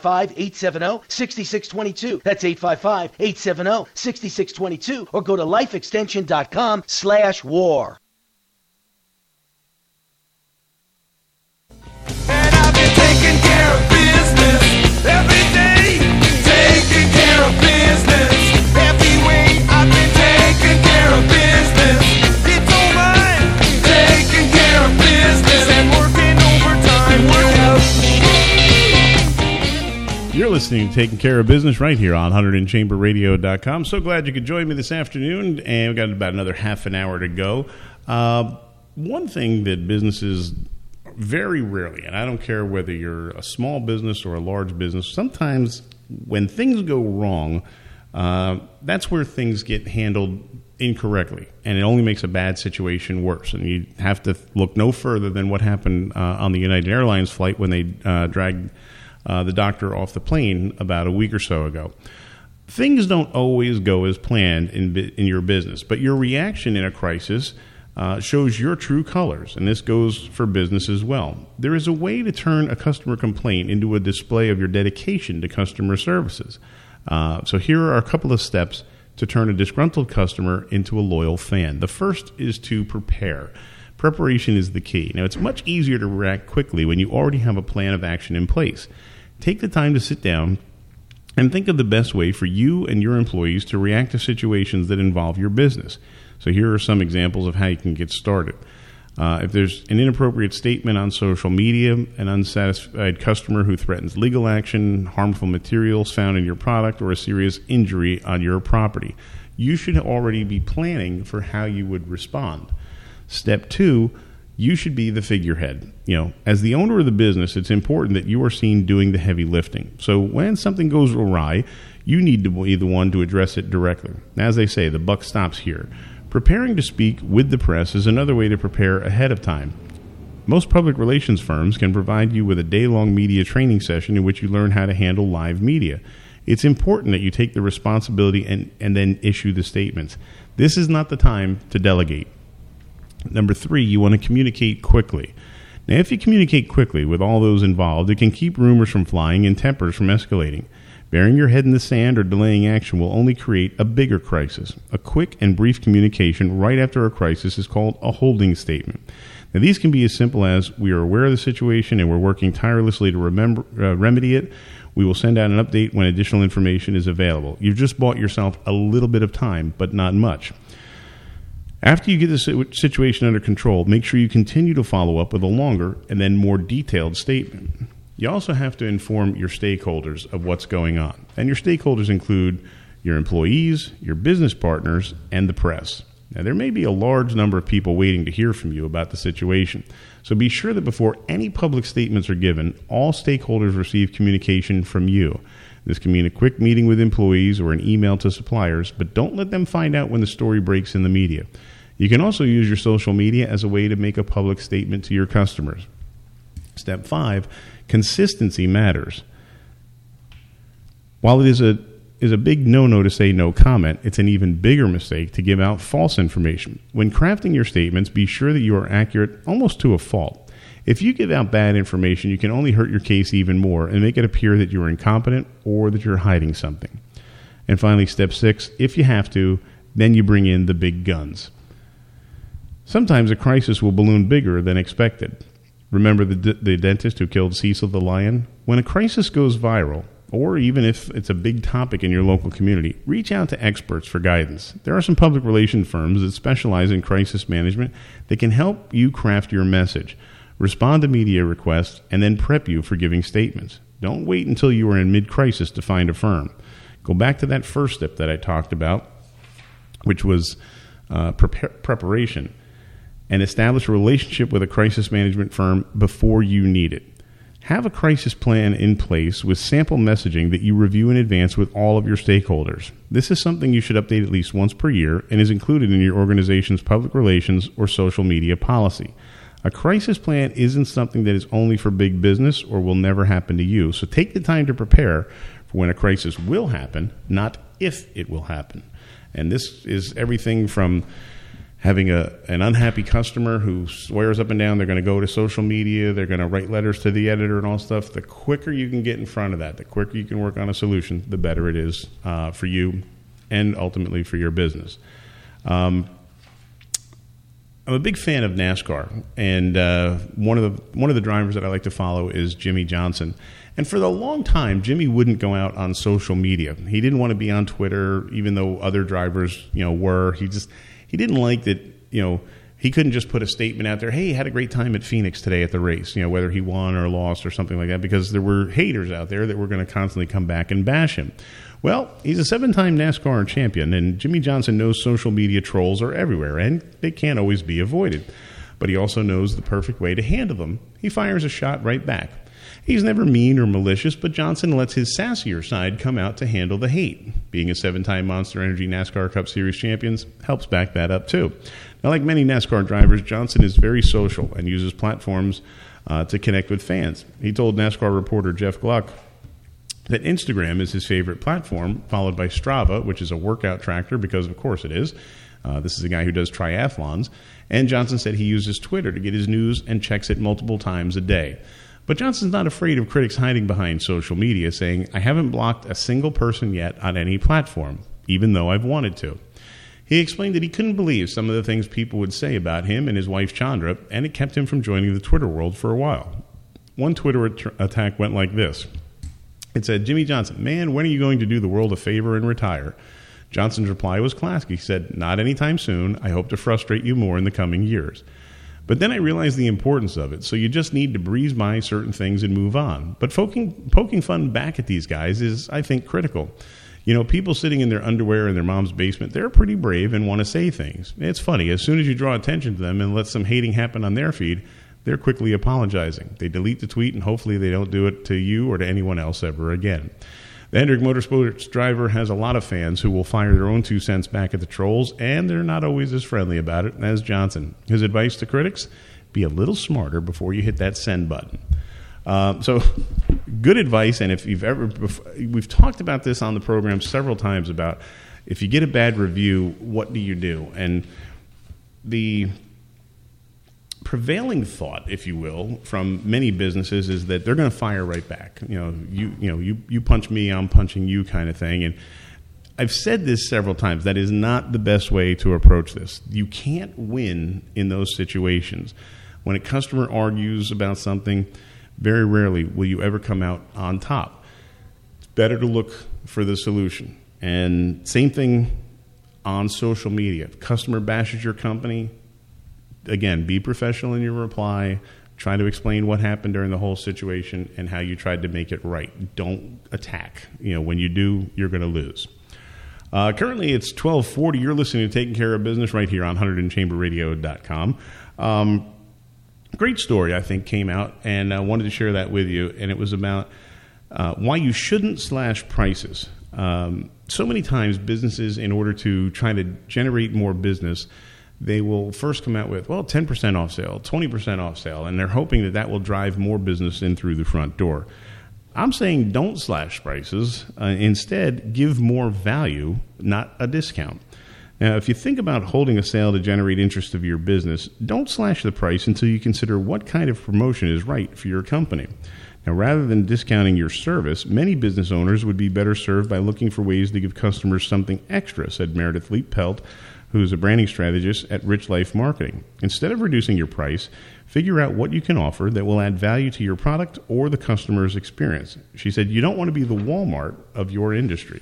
[SPEAKER 5] 855-870-6622. That's 855-870-6622. Or go to lifeextension.com/war.
[SPEAKER 8] And I've been taking care of business every day. Taking care of business every way. I've been taking care of business. It's all mine. Taking care of business and working overtime.
[SPEAKER 12] You're listening to Taking Care of Business right here on HunterdonChamberRadio.com. So glad you could join me this afternoon, and we've got about another half an hour to go. One thing that businesses very rarely, and I don't care whether you're a small business or a large business, sometimes when things go wrong, that's where things get handled incorrectly, and it only makes a bad situation worse. And you have to look no further than what happened on the United Airlines flight when they dragged the doctor off the plane about a week or so ago. Things don't always go as planned in your business, but your reaction in a crisis shows your true colors, and this goes for business as well. There is a way to turn a customer complaint into a display of your dedication to customer services. So here are a couple of steps to turn a disgruntled customer into a loyal fan. The first is to prepare. Preparation is the key. Now, it's much easier to react quickly when you already have a plan of action in place. Take the time to sit down and think of the best way for you and your employees to react to situations that involve your business. So here are some examples of how you can get started. If there's an inappropriate statement on social media, an unsatisfied customer who threatens legal action, harmful materials found in your product, or a serious injury on your property, you should already be planning for how you would respond. Step 2, you should be the figurehead. As the owner of the business, it's important that you are seen doing the heavy lifting. So when something goes awry, you need to be the one to address it directly. As they say, the buck stops here. Preparing to speak with the press is another way to prepare ahead of time. Most public relations firms can provide you with a day-long media training session in which you learn how to handle live media. It's important that you take the responsibility and then issue the statements. This is not the time to delegate. Number 3, you want to communicate quickly. Now, if you communicate quickly with all those involved, it can keep rumors from flying and tempers from escalating. Burying your head in the sand or delaying action will only create a bigger crisis. A quick and brief communication right after a crisis is called a holding statement. Now, these can be as simple as, we are aware of the situation and we're working tirelessly to remedy it. We will send out an update when additional information is available. You've just bought yourself a little bit of time, but not much. After you get the situation under control, make sure you continue to follow up with a longer and then more detailed statement. You also have to inform your stakeholders of what's going on. And your stakeholders include your employees, your business partners, and the press. Now, there may be a large number of people waiting to hear from you about the situation. So be sure that before any public statements are given, all stakeholders receive communication from you. This can mean a quick meeting with employees or an email to suppliers, but don't let them find out when the story breaks in the media. You can also use your social media as a way to make a public statement to your customers. Step 5, consistency matters. While it is a big no-no to say no comment, it's an even bigger mistake to give out false information. When crafting your statements, be sure that you are accurate almost to a fault. If you give out bad information, you can only hurt your case even more and make it appear that you are incompetent or that you're hiding something. And finally, step 6, if you have to, then you bring in the big guns. Sometimes a crisis will balloon bigger than expected. Remember the dentist who killed Cecil the lion? When a crisis goes viral, or even if it's a big topic in your local community, reach out to experts for guidance. There are some public relations firms that specialize in crisis management that can help you craft your message, respond to media requests, and then prep you for giving statements. Don't wait until you are in mid-crisis to find a firm. Go back to that first step that I talked about, which was preparation, and establish a relationship with a crisis management firm before you need it. Have a crisis plan in place with sample messaging that you review in advance with all of your stakeholders. This is something you should update at least once per year and is included in your organization's public relations or social media policy. A crisis plan isn't something that is only for big business or will never happen to you, so take the time to prepare for when a crisis will happen, not if it will happen. And this is everything from having an unhappy customer who swears up and down they're going to go to social media, they're going to write letters to the editor and all stuff. The quicker you can get in front of that, the quicker you can work on a solution, the better it is for you and ultimately for your business. I'm a big fan of NASCAR, and one of the drivers that I like to follow is Jimmy Johnson. And for a long time, Jimmy wouldn't go out on social media. He didn't want to be on Twitter, even though other drivers, were. He didn't like that, he couldn't just put a statement out there, hey, had a great time at Phoenix today at the race, whether he won or lost or something like that, because there were haters out there that were going to constantly come back and bash him. Well, he's a 7-time NASCAR champion, and Jimmy Johnson knows social media trolls are everywhere, and they can't always be avoided. But he also knows the perfect way to handle them. He fires a shot right back. He's never mean or malicious, but Johnson lets his sassier side come out to handle the hate. Being a 7-time Monster Energy NASCAR Cup Series champion helps back that up, too. Now, like many NASCAR drivers, Johnson is very social and uses platforms to connect with fans. He told NASCAR reporter Jeff Gluck that Instagram is his favorite platform, followed by Strava, which is a workout tracker, because of course it is. This is a guy who does triathlons. And Johnson said he uses Twitter to get his news and checks it multiple times a day. But Johnson's not afraid of critics hiding behind social media, saying, I haven't blocked a single person yet on any platform, even though I've wanted to. He explained that he couldn't believe some of the things people would say about him and his wife Chandra, and it kept him from joining the Twitter world for a while. One Twitter attack went like this. It said, Jimmy Johnson, man, when are you going to do the world a favor and retire? Johnson's reply was classic. He said, not anytime soon. I hope to frustrate you more in the coming years. But then I realized the importance of it, so you just need to breeze by certain things and move on. But poking fun back at these guys is, I think, critical. People sitting in their underwear in their mom's basement, they're pretty brave and want to say things. It's funny, as soon as you draw attention to them and let some hating happen on their feed, they're quickly apologizing. They delete the tweet, and hopefully they don't do it to you or to anyone else ever again. The Hendrick Motorsports driver has a lot of fans who will fire their own 2 cents back at the trolls, and they're not always as friendly about it as Johnson. His advice to critics, be a little smarter before you hit that send button. So good advice, and if you've we've talked about this on the program several times about if you get a bad review, what do you do? And the prevailing thought, if you will, from many businesses is that they're going to fire right back. You punch me, I'm punching you, kind of thing. And I've said this several times. That is not the best way to approach this. You can't win in those situations. When a customer argues about something, very rarely will you ever come out on top. It's better to look for the solution. And same thing on social media. If a customer bashes your company, again, be professional in your reply. Try to explain what happened during the whole situation and how you tried to make it right. Don't attack. When you do, you're going to lose. Currently, it's 12:40. You're listening to Taking Care of Business right here on 100chamberradio.com. Great story, I think, came out, and I wanted to share that with you, and it was about why you shouldn't slash prices. So many times businesses, in order to try to generate more business, they will first come out with, 10% off sale, 20% off sale, and they're hoping that will drive more business in through the front door. I'm saying don't slash prices. Instead, give more value, not a discount. Now, if you think about holding a sale to generate interest of your business, don't slash the price until you consider what kind of promotion is right for your company. Now, rather than discounting your service, many business owners would be better served by looking for ways to give customers something extra, said Meredith Leap-Pelt, who's a branding strategist at Rich Life Marketing. Instead of reducing your price, figure out what you can offer that will add value to your product or the customer's experience. She said, you don't want to be the Walmart of your industry.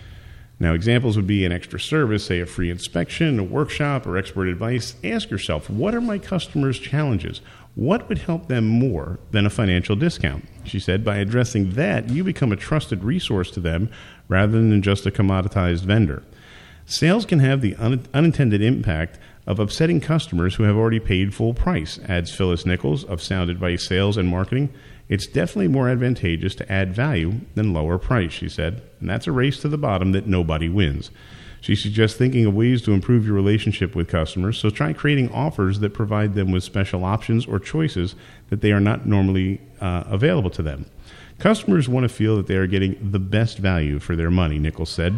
[SPEAKER 12] Now, examples would be an extra service, say a free inspection, a workshop, or expert advice. Ask yourself, what are my customers' challenges? What would help them more than a financial discount? She said, by addressing that, you become a trusted resource to them rather than just a commoditized vendor. Sales can have the unintended impact of upsetting customers who have already paid full price, adds Phyllis Nichols of Sound Advice Sales and Marketing. It's definitely more advantageous to add value than lower price, she said, and that's a race to the bottom that nobody wins. She suggests thinking of ways to improve your relationship with customers, so try creating offers that provide them with special options or choices that they are not normally available to them. Customers want to feel that they are getting the best value for their money, Nichols said.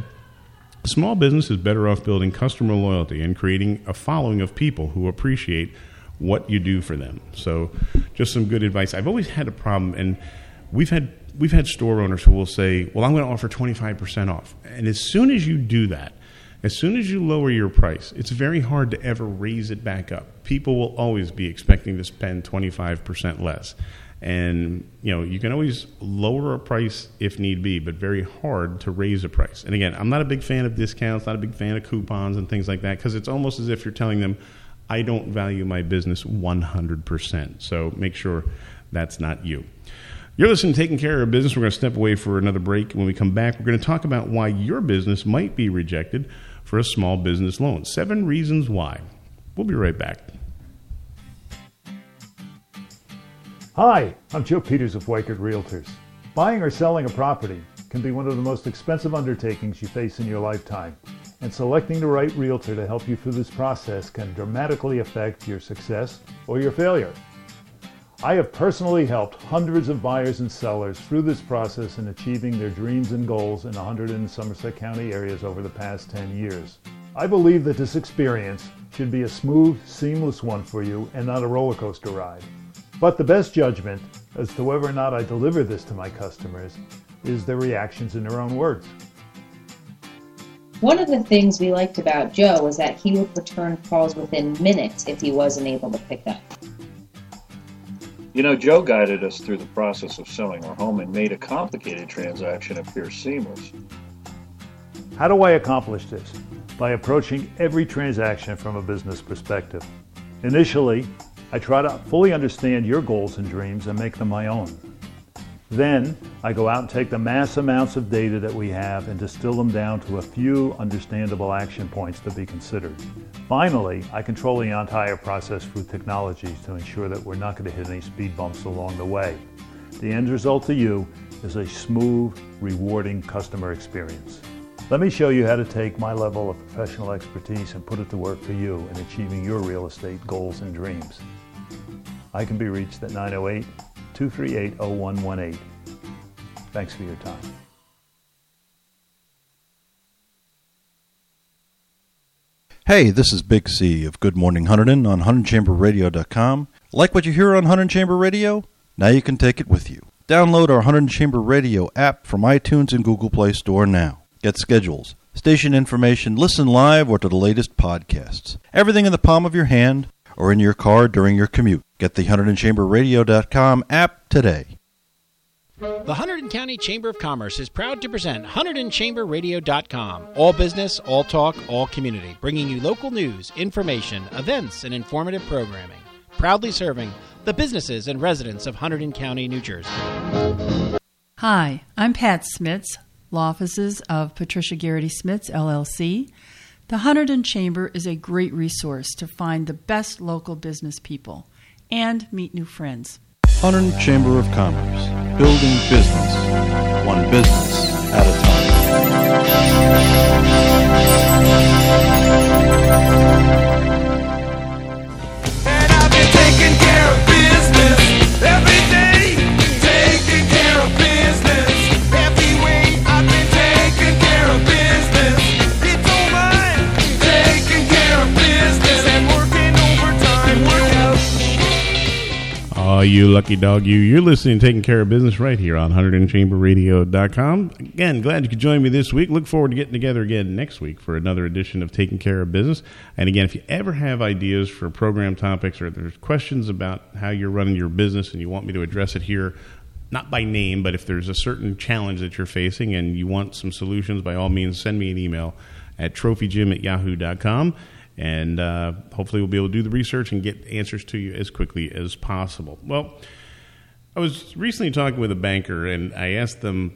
[SPEAKER 12] A small business is better off building customer loyalty and creating a following of people who appreciate what you do for them. So just some good advice. I've always had a problem, and we've had store owners who will say, well, I'm going to offer 25% off. And as soon as you do that, as soon as you lower your price, it's very hard to ever raise it back up. People will always be expecting to spend 25% less. And, you can always lower a price if need be, but very hard to raise a price. And again, I'm not a big fan of discounts, not a big fan of coupons and things like that, because it's almost as if you're telling them, I don't value my business 100%. So make sure that's not you. You're listening to Taking Care of Business. We're going to step away for another break. When we come back, we're going to talk about why your business might be rejected for a small business loan. 7 reasons why. We'll be right back.
[SPEAKER 20] Hi, I'm Joe Peters of Weichert Realtors. Buying or selling a property can be one of the most expensive undertakings you face in your lifetime, and selecting the right realtor to help you through this process can dramatically affect your success or your failure. I have personally helped hundreds of buyers and sellers through this process in achieving their dreams and goals in 100 and Somerset County areas over the past 10 years. I believe that this experience should be a smooth, seamless one for you and not a roller coaster ride. But the best judgment as to whether or not I deliver this to my customers is their reactions in their own words.
[SPEAKER 21] One of the things we liked about Joe was that he would return calls within minutes if he wasn't able to pick up.
[SPEAKER 22] Joe guided us through the process of selling our home and made a complicated transaction appear seamless.
[SPEAKER 20] How do I accomplish this? By approaching every transaction from a business perspective. Initially, I try to fully understand your goals and dreams and make them my own. Then, I go out and take the mass amounts of data that we have and distill them down to a few understandable action points to be considered. Finally, I control the entire process through technology to ensure that we're not going to hit any speed bumps along the way. The end result to you is a smooth, rewarding customer experience. Let me show you how to take my level of professional expertise and put it to work for you in achieving your real estate goals and dreams. I can be reached at 908-238-0118. Thanks for your time.
[SPEAKER 13] Hey, this is Big C of Good Morning Hunterdon on 100chamberradio.com. Like what you hear on 100 Chamber Radio? Now you can take it with you. Download our 100 Chamber Radio app from iTunes and Google Play Store now. Get schedules, station information, listen live, or to the latest podcasts. Everything in the palm of your hand or in your car during your commute. Get the HunterdonChamberRadio.com app today.
[SPEAKER 16] The Hunterdon County Chamber of Commerce is proud to present HunterdonChamberRadio.com. All business, all talk, all community. Bringing you local news, information, events, and informative programming. Proudly serving the businesses and residents of Hunterdon County, New Jersey.
[SPEAKER 2] Hi, I'm Pat Smits, law offices of Patricia Garrity Smits, LLC. The Hunterdon Chamber is a great resource to find the best local business people and meet new friends.
[SPEAKER 13] Hunterdon Chamber of Commerce, building business, one business at a
[SPEAKER 8] And I've been taking care of business every day, taking care of business every way. I've been taking care of business. You don't mind taking care of business and working overtime.
[SPEAKER 12] Oh, you lucky dog, you. You're listening to Taking Care of Business right here on HunterdonChamberRadio.com. Again, glad you could join me this week. Look forward to getting together again next week for another edition of Taking Care of Business. And again, if you ever have ideas for program topics or there's questions about how you're running your business and you want me to address it here, not by name, but if there's a certain challenge that you're facing and you want some solutions, by all means, send me an email at trophyjim@yahoo.com. And hopefully we'll be able to do the research and get answers to you as quickly as possible. Well, I was recently talking with a banker, and I asked them,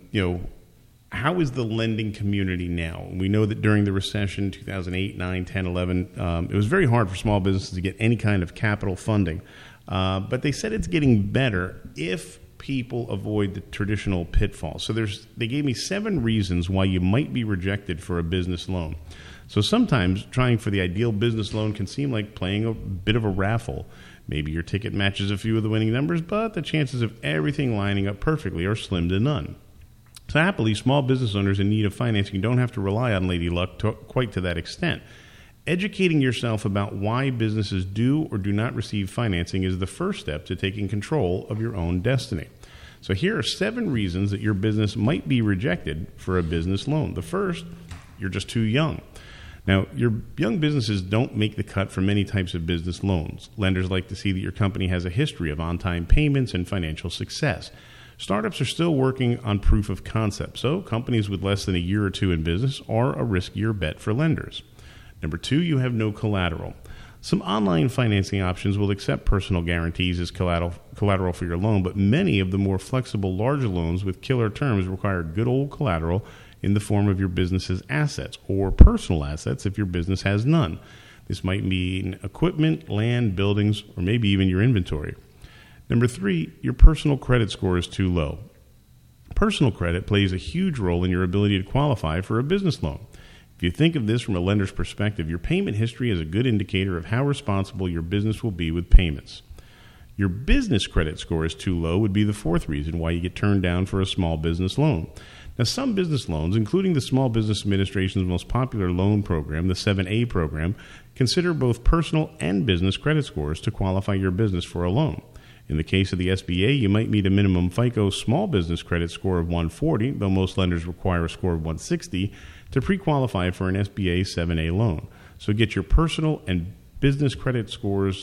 [SPEAKER 12] how is the lending community now? We know that during the recession, 2008, 9, 10, 11, it was very hard for small businesses to get any kind of capital funding. But they said it's getting better if people avoid the traditional pitfalls. So they gave me 7 reasons why you might be rejected for a business loan. So sometimes trying for the ideal business loan can seem like playing a bit of a raffle. Maybe your ticket matches a few of the winning numbers, but the chances of everything lining up perfectly are slim to none. So happily, small business owners in need of financing don't have to rely on Lady Luck quite to that extent. Educating yourself about why businesses do or do not receive financing is the first step to taking control of your own destiny. So here are 7 reasons that your business might be rejected for a business loan. The first, you're just too young. Now, your young businesses don't make the cut for many types of business loans. Lenders like to see that your company has a history of on-time payments and financial success. Startups are still working on proof of concept, so companies with less than a year or 2 in business are a riskier bet for lenders. Number 2, you have no collateral. Some online financing options will accept personal guarantees as collateral for your loan, but many of the more flexible, larger loans with killer terms require good old collateral in the form of your business's assets or personal assets if your business has none. This might mean equipment, land, buildings, or maybe even your inventory. Number 3, your personal credit score is too low. Personal credit plays a huge role in your ability to qualify for a business loan. If you think of this from a lender's perspective, your payment history is a good indicator of how responsible your business will be with payments. Your business credit score is too low would be the 4th reason why you get turned down for a small business loan. Now, some business loans, including the Small Business Administration's most popular loan program, the 7A program, consider both personal and business credit scores to qualify your business for a loan. In the case of the SBA, you might meet a minimum FICO small business credit score of 140, though most lenders require a score of 160 to pre-qualify for an SBA 7A loan. So get your personal and business credit scores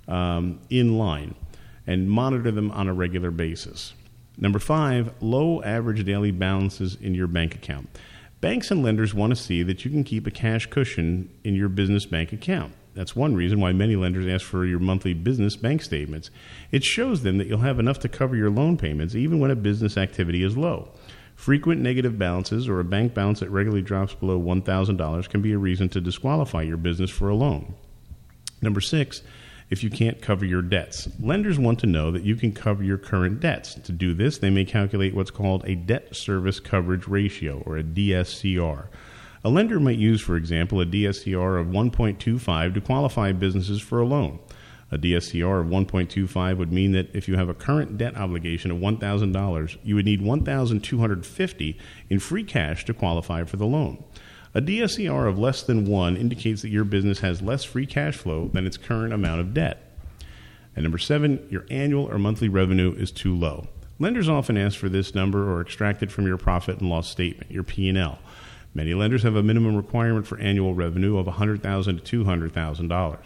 [SPEAKER 12] in line and monitor them on a regular basis. Number 5, low average daily balances in your bank account. Banks and lenders want to see that you can keep a cash cushion in your business bank account. That's one reason why many lenders ask for your monthly business bank statements. It shows them that you'll have enough to cover your loan payments even when a business activity is low. Frequent negative balances or a bank balance that regularly drops below $1,000 can be a reason to disqualify your business for a loan. Number 6, if you can't cover your debts. Lenders want to know that you can cover your current debts. To do this, they may calculate what's called a debt service coverage ratio, or a DSCR. A lender might use, for example, a DSCR of 1.25 to qualify businesses for a loan. A DSCR of 1.25 would mean that if you have a current debt obligation of $1,000, you would need $1,250 in free cash to qualify for the loan. A DSCR of less than 1 indicates that your business has less free cash flow than its current amount of debt. And number 7, your annual or monthly revenue is too low. Lenders often ask for this number or extract it from your profit and loss statement, your P&L. Many lenders have a minimum requirement for annual revenue of $100,000 to $200,000.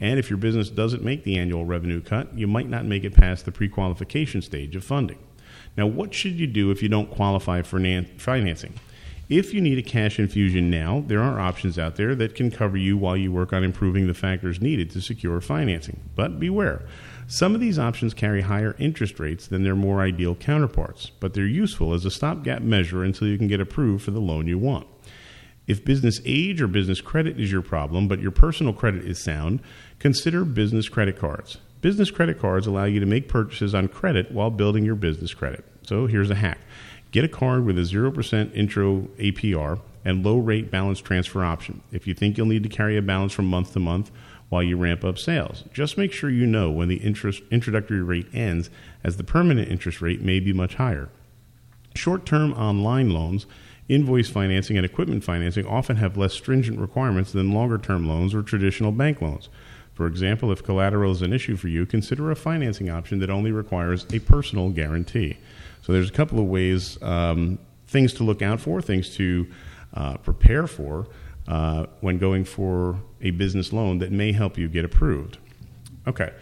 [SPEAKER 12] And if your business doesn't make the annual revenue cut, you might not make it past the pre-qualification stage of funding. Now, what should you do if you don't qualify for financing? If you need a cash infusion now, there are options out there that can cover you while you work on improving the factors needed to secure financing. But beware, some of these options carry higher interest rates than their more ideal counterparts, but they're useful as a stopgap measure until you can get approved for the loan you want. If business age or business credit is your problem, but your personal credit is sound, consider business credit cards. Business credit cards allow you to make purchases on credit while building your business credit. So here's a hack. Get a card with a 0% intro APR and low rate balance transfer option if you think you'll need to carry a balance from month to month while you ramp up sales. Just make sure you know when the introductory rate ends, as the permanent interest rate may be much higher. Short-term online loans, invoice financing, and equipment financing often have less stringent requirements than longer-term loans or traditional bank loans. For example, if collateral is an issue for you, consider a financing option that only requires a personal guarantee. So there's a couple of ways, things to look out for, things to prepare for when going for a business loan that may help you get approved. Okay.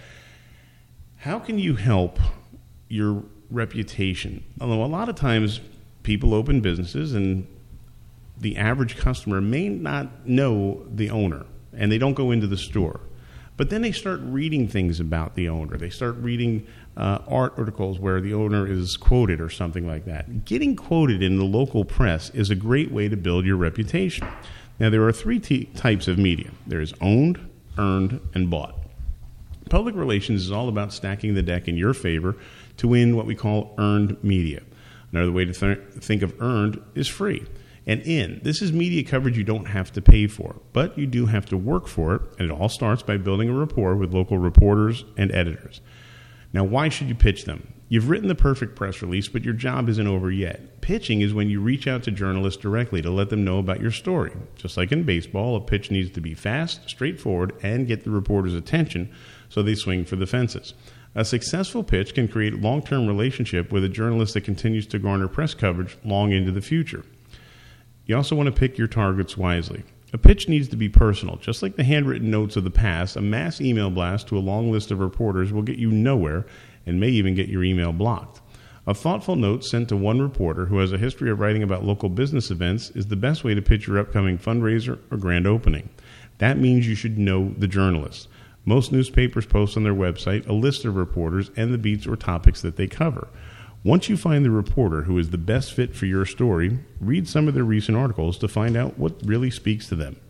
[SPEAKER 12] How can you help your reputation? Although a lot of times people open businesses and the average customer may not know the owner and they don't go into the store. But then they start reading things about the owner. They start reading art articles where the owner is quoted or something like that. Getting quoted in the local press is a great way to build your reputation. Now, there are three types of media. There is owned, earned, and bought. Public relations is all about stacking the deck in your favor to win what we call earned media. Another way to think of earned is free. And this is media coverage you don't have to pay for, but you do have to work for it, and it all starts by building a rapport with local reporters and editors. Now, why should you pitch them? You've written the perfect press release, but your job isn't over yet. Pitching is when you reach out to journalists directly to let them know about your story. Just like in baseball, a pitch needs to be fast, straightforward, and get the reporter's attention so they swing for the fences. A successful pitch can create a long-term relationship with a journalist that continues to garner press coverage long into the future. You also want to pick your targets wisely. A pitch needs to be personal. Just like the handwritten notes of the past, a mass email blast to a long list of reporters will get you nowhere and may even get your email blocked. A thoughtful note sent to one reporter who has a history of writing about local business events is the best way to pitch your upcoming fundraiser or grand opening. That means you should know the journalist. Most newspapers post on their website a list of reporters and the beats or topics that they cover. Once you find the reporter who is the best fit for your story, read some of their recent articles to find out what really speaks to them.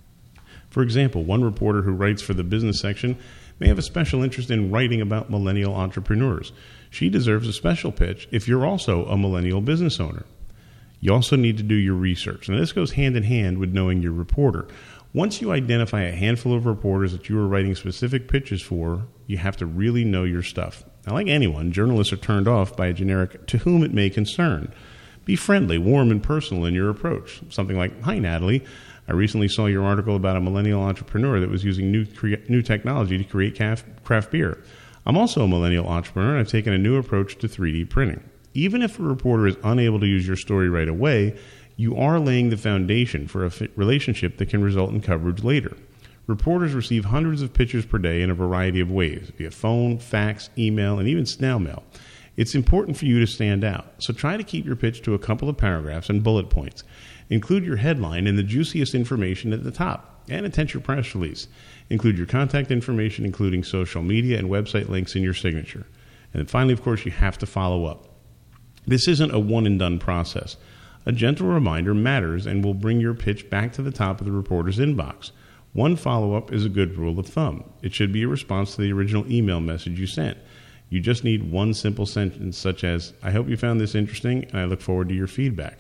[SPEAKER 12] For example, one reporter who writes for the business section may have a special interest in writing about millennial entrepreneurs. She deserves a special pitch if you're also a millennial business owner. You also need to do your research. Now, this goes hand in hand with knowing your reporter. Once you identify a handful of reporters that you are writing specific pitches for, you have to really know your stuff. Now, like anyone, journalists are turned off by a generic "to whom it may concern." Be friendly, warm, and personal in your approach. Something like, "Hi, Natalie. I recently saw your article about a millennial entrepreneur that was using new technology to create craft beer. I'm also a millennial entrepreneur, and I've taken a new approach to 3D printing." Even if a reporter is unable to use your story right away, you are laying the foundation for a relationship that can result in coverage later. Reporters receive hundreds of pitches per day in a variety of ways, via phone, fax, email, and even snail mail. It's important for you to stand out, so try to keep your pitch to a couple of paragraphs and bullet points. Include your headline and the juiciest information at the top, and attach your press release. Include your contact information, including social media and website links in your signature. And then finally, of course, you have to follow up. This isn't a one-and-done process. A gentle reminder matters and will bring your pitch back to the top of the reporter's inbox. One follow-up is a good rule of thumb. It should be a response to the original email message you sent. You just need one simple sentence, such as, "I hope you found this interesting, and I look forward to your feedback."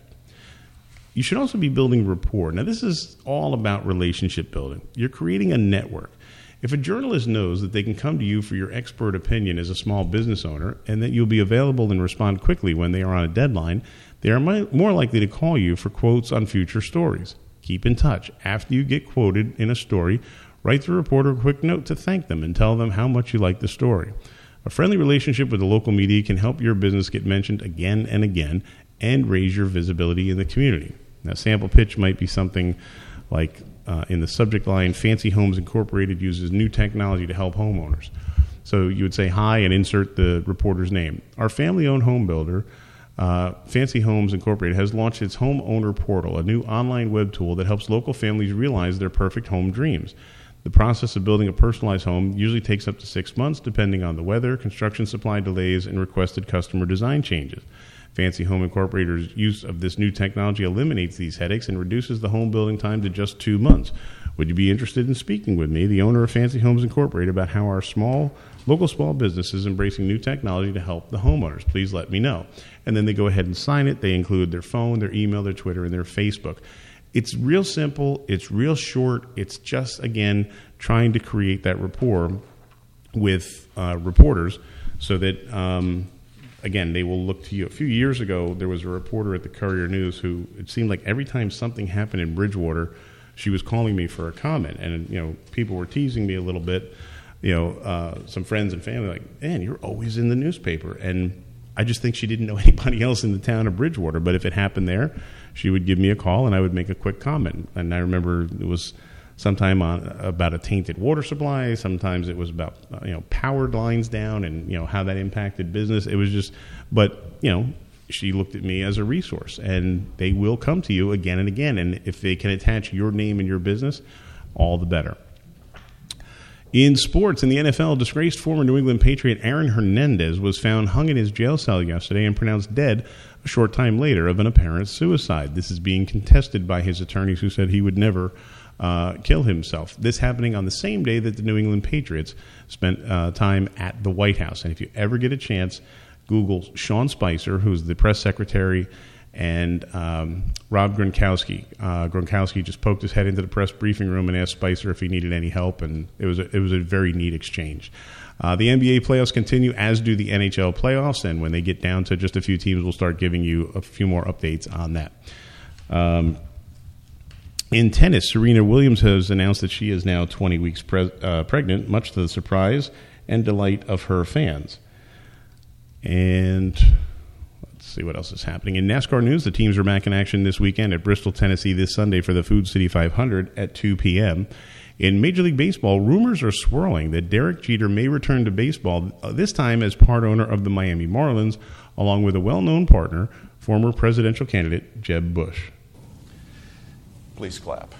[SPEAKER 12] You should also be building rapport. Now, this is all about relationship building. You're creating a network. If a journalist knows that they can come to you for your expert opinion as a small business owner and that you'll be available and respond quickly when they are on a deadline, they are more likely to call you for quotes on future stories. Keep in touch. After you get quoted in a story, write the reporter a quick note to thank them and tell them how much you like the story. A friendly relationship with the local media can help your business get mentioned again and again and raise your visibility in the community. Now, sample pitch might be something like, in the subject line, Fancy Homes Incorporated uses new technology to help homeowners. So you would say hi and insert the reporter's name. Our family-owned home builder, Fancy Homes Incorporated, has launched its homeowner portal, a new online web tool that helps local families realize their perfect home dreams. The process of building a personalized home usually takes up to 6 months, depending on the weather, construction supply delays, and requested customer design changes. Fancy Home Incorporated's use of this new technology eliminates these headaches and reduces the home building time to just 2 months. Would you be interested in speaking with me, the owner of Fancy Homes Incorporated, about how our local small business is embracing new technology to help the homeowners? Please let me know. And then they go ahead and sign it. They include their phone, their email, their Twitter, and their Facebook. It's real simple. It's real short. It's just, again, trying to create that rapport with reporters so that, again, they will look to you. A few years ago, there was a reporter at the Courier News who, it seemed like every time something happened in Bridgewater, she was calling me for a comment. And, people were teasing me a little bit. Some friends and family like, man, you're always in the newspaper. And I just think she didn't know anybody else in the town of Bridgewater. But if it happened there, she would give me a call and I would make a quick comment. And I remember it was sometime about a tainted water supply. Sometimes it was about, power lines down and, how that impacted business. It was just, but, she looked at me as a resource, and they will come to you again and again. And if they can attach your name and your business, all the better. In sports, in the NFL, disgraced former New England Patriot Aaron Hernandez was found hung in his jail cell yesterday and pronounced dead a short time later of an apparent suicide. This is being contested by his attorneys, who said he would never kill himself. This happening on the same day that the New England Patriots spent time at the White House. And if you ever get a chance, Google Sean Spicer, who's the press secretary, and Rob Gronkowski. Gronkowski just poked his head into the press briefing room and asked Spicer if he needed any help, and it was a very neat exchange. The NBA playoffs continue, as do the NHL playoffs, and when they get down to just a few teams, we'll start giving you a few more updates on that. In tennis, Serena Williams has announced that she is now 20 weeks pregnant, much to the surprise and delight of her fans. And let's see what else is happening. In NASCAR news, the teams are back in action this weekend at Bristol, Tennessee this Sunday for the Food City 500 at 2 p.m. In Major League Baseball, rumors are swirling that Derek Jeter may return to baseball, this time as part owner of the Miami Marlins, along with a well-known partner, former presidential candidate Jeb Bush.
[SPEAKER 13] Please clap.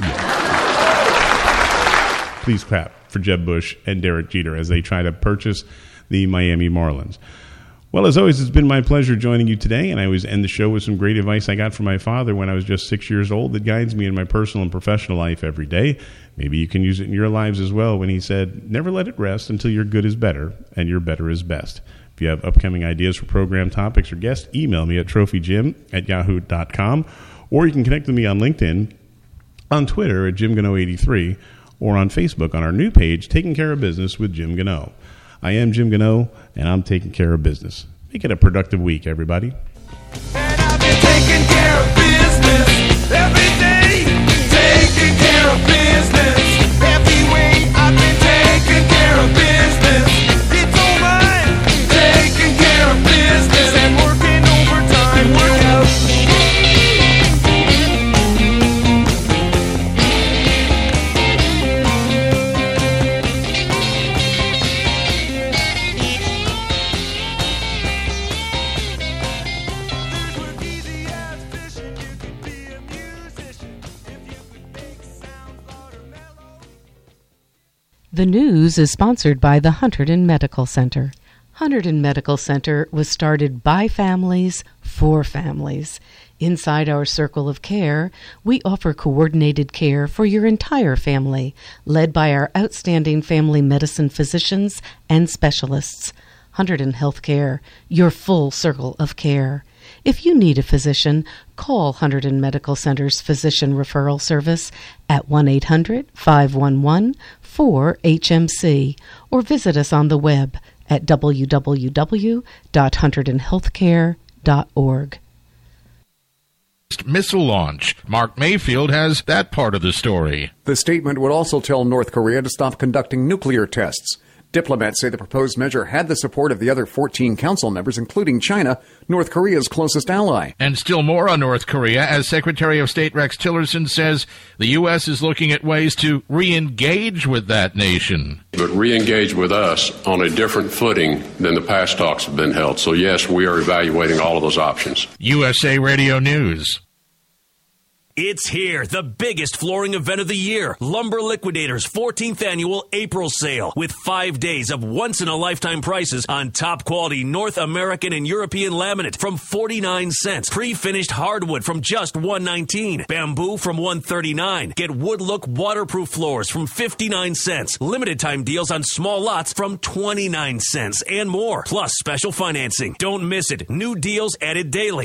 [SPEAKER 12] Please clap for Jeb Bush and Derek Jeter as they try to purchase the Miami Marlins. Well, as always, it's been my pleasure joining you today, and I always end the show with some great advice I got from my father when I was just 6 years old that guides me in my personal and professional life every day. Maybe you can use it in your lives as well, when he said, never let it rest until your good is better and your better is best. If you have upcoming ideas for program topics or guests, email me at trophyjim@yahoo.com, or you can connect with me on LinkedIn, on Twitter at JimGano83, or on Facebook on our new page, Taking Care of Business with Jim Gano. I am Jim Gano, and I'm taking care of business. Make it a productive week, everybody.
[SPEAKER 8] And I've been taking care of business every day. Taking care of business every way. I've been taking care of business. It's all mine. Taking care of business and working overtime. Work out.
[SPEAKER 10] The news is sponsored by the Hunterdon Medical Center. Hunterdon Medical Center was started by families for families. Inside our circle of care, we offer coordinated care for your entire family, led by our outstanding family medicine physicians and specialists. Hunterdon Healthcare, your full circle of care. If you need a physician, call Hunterdon Medical Center's Physician Referral Service at 1-800-511-4HMC or visit us on the web at www.hunterdonhealthcare.org.
[SPEAKER 1] Missile launch. Mark Mayfield has that part of the story.
[SPEAKER 3] The statement would also tell North Korea to stop conducting nuclear tests. Diplomats say the proposed measure had the support of the other 14 council members, including China, North Korea's closest ally.
[SPEAKER 1] And still more on North Korea, as Secretary of State Rex Tillerson says the U.S. is looking at ways to re-engage with that nation.
[SPEAKER 18] But re-engage with us on a different footing than the past talks have been held. So, yes, we are evaluating all of those options.
[SPEAKER 1] USA Radio News.
[SPEAKER 4] It's here, the biggest flooring event of the year, Lumber Liquidators' 14th annual April sale, with 5 days of once-in-a-lifetime prices on top-quality North American and European laminate from 49 cents, pre-finished hardwood from just $1.19, bamboo from $1.39. Get wood-look waterproof floors from 59 cents, limited-time deals on small lots from 29 cents, and more, plus special financing. Don't miss it. New deals added daily.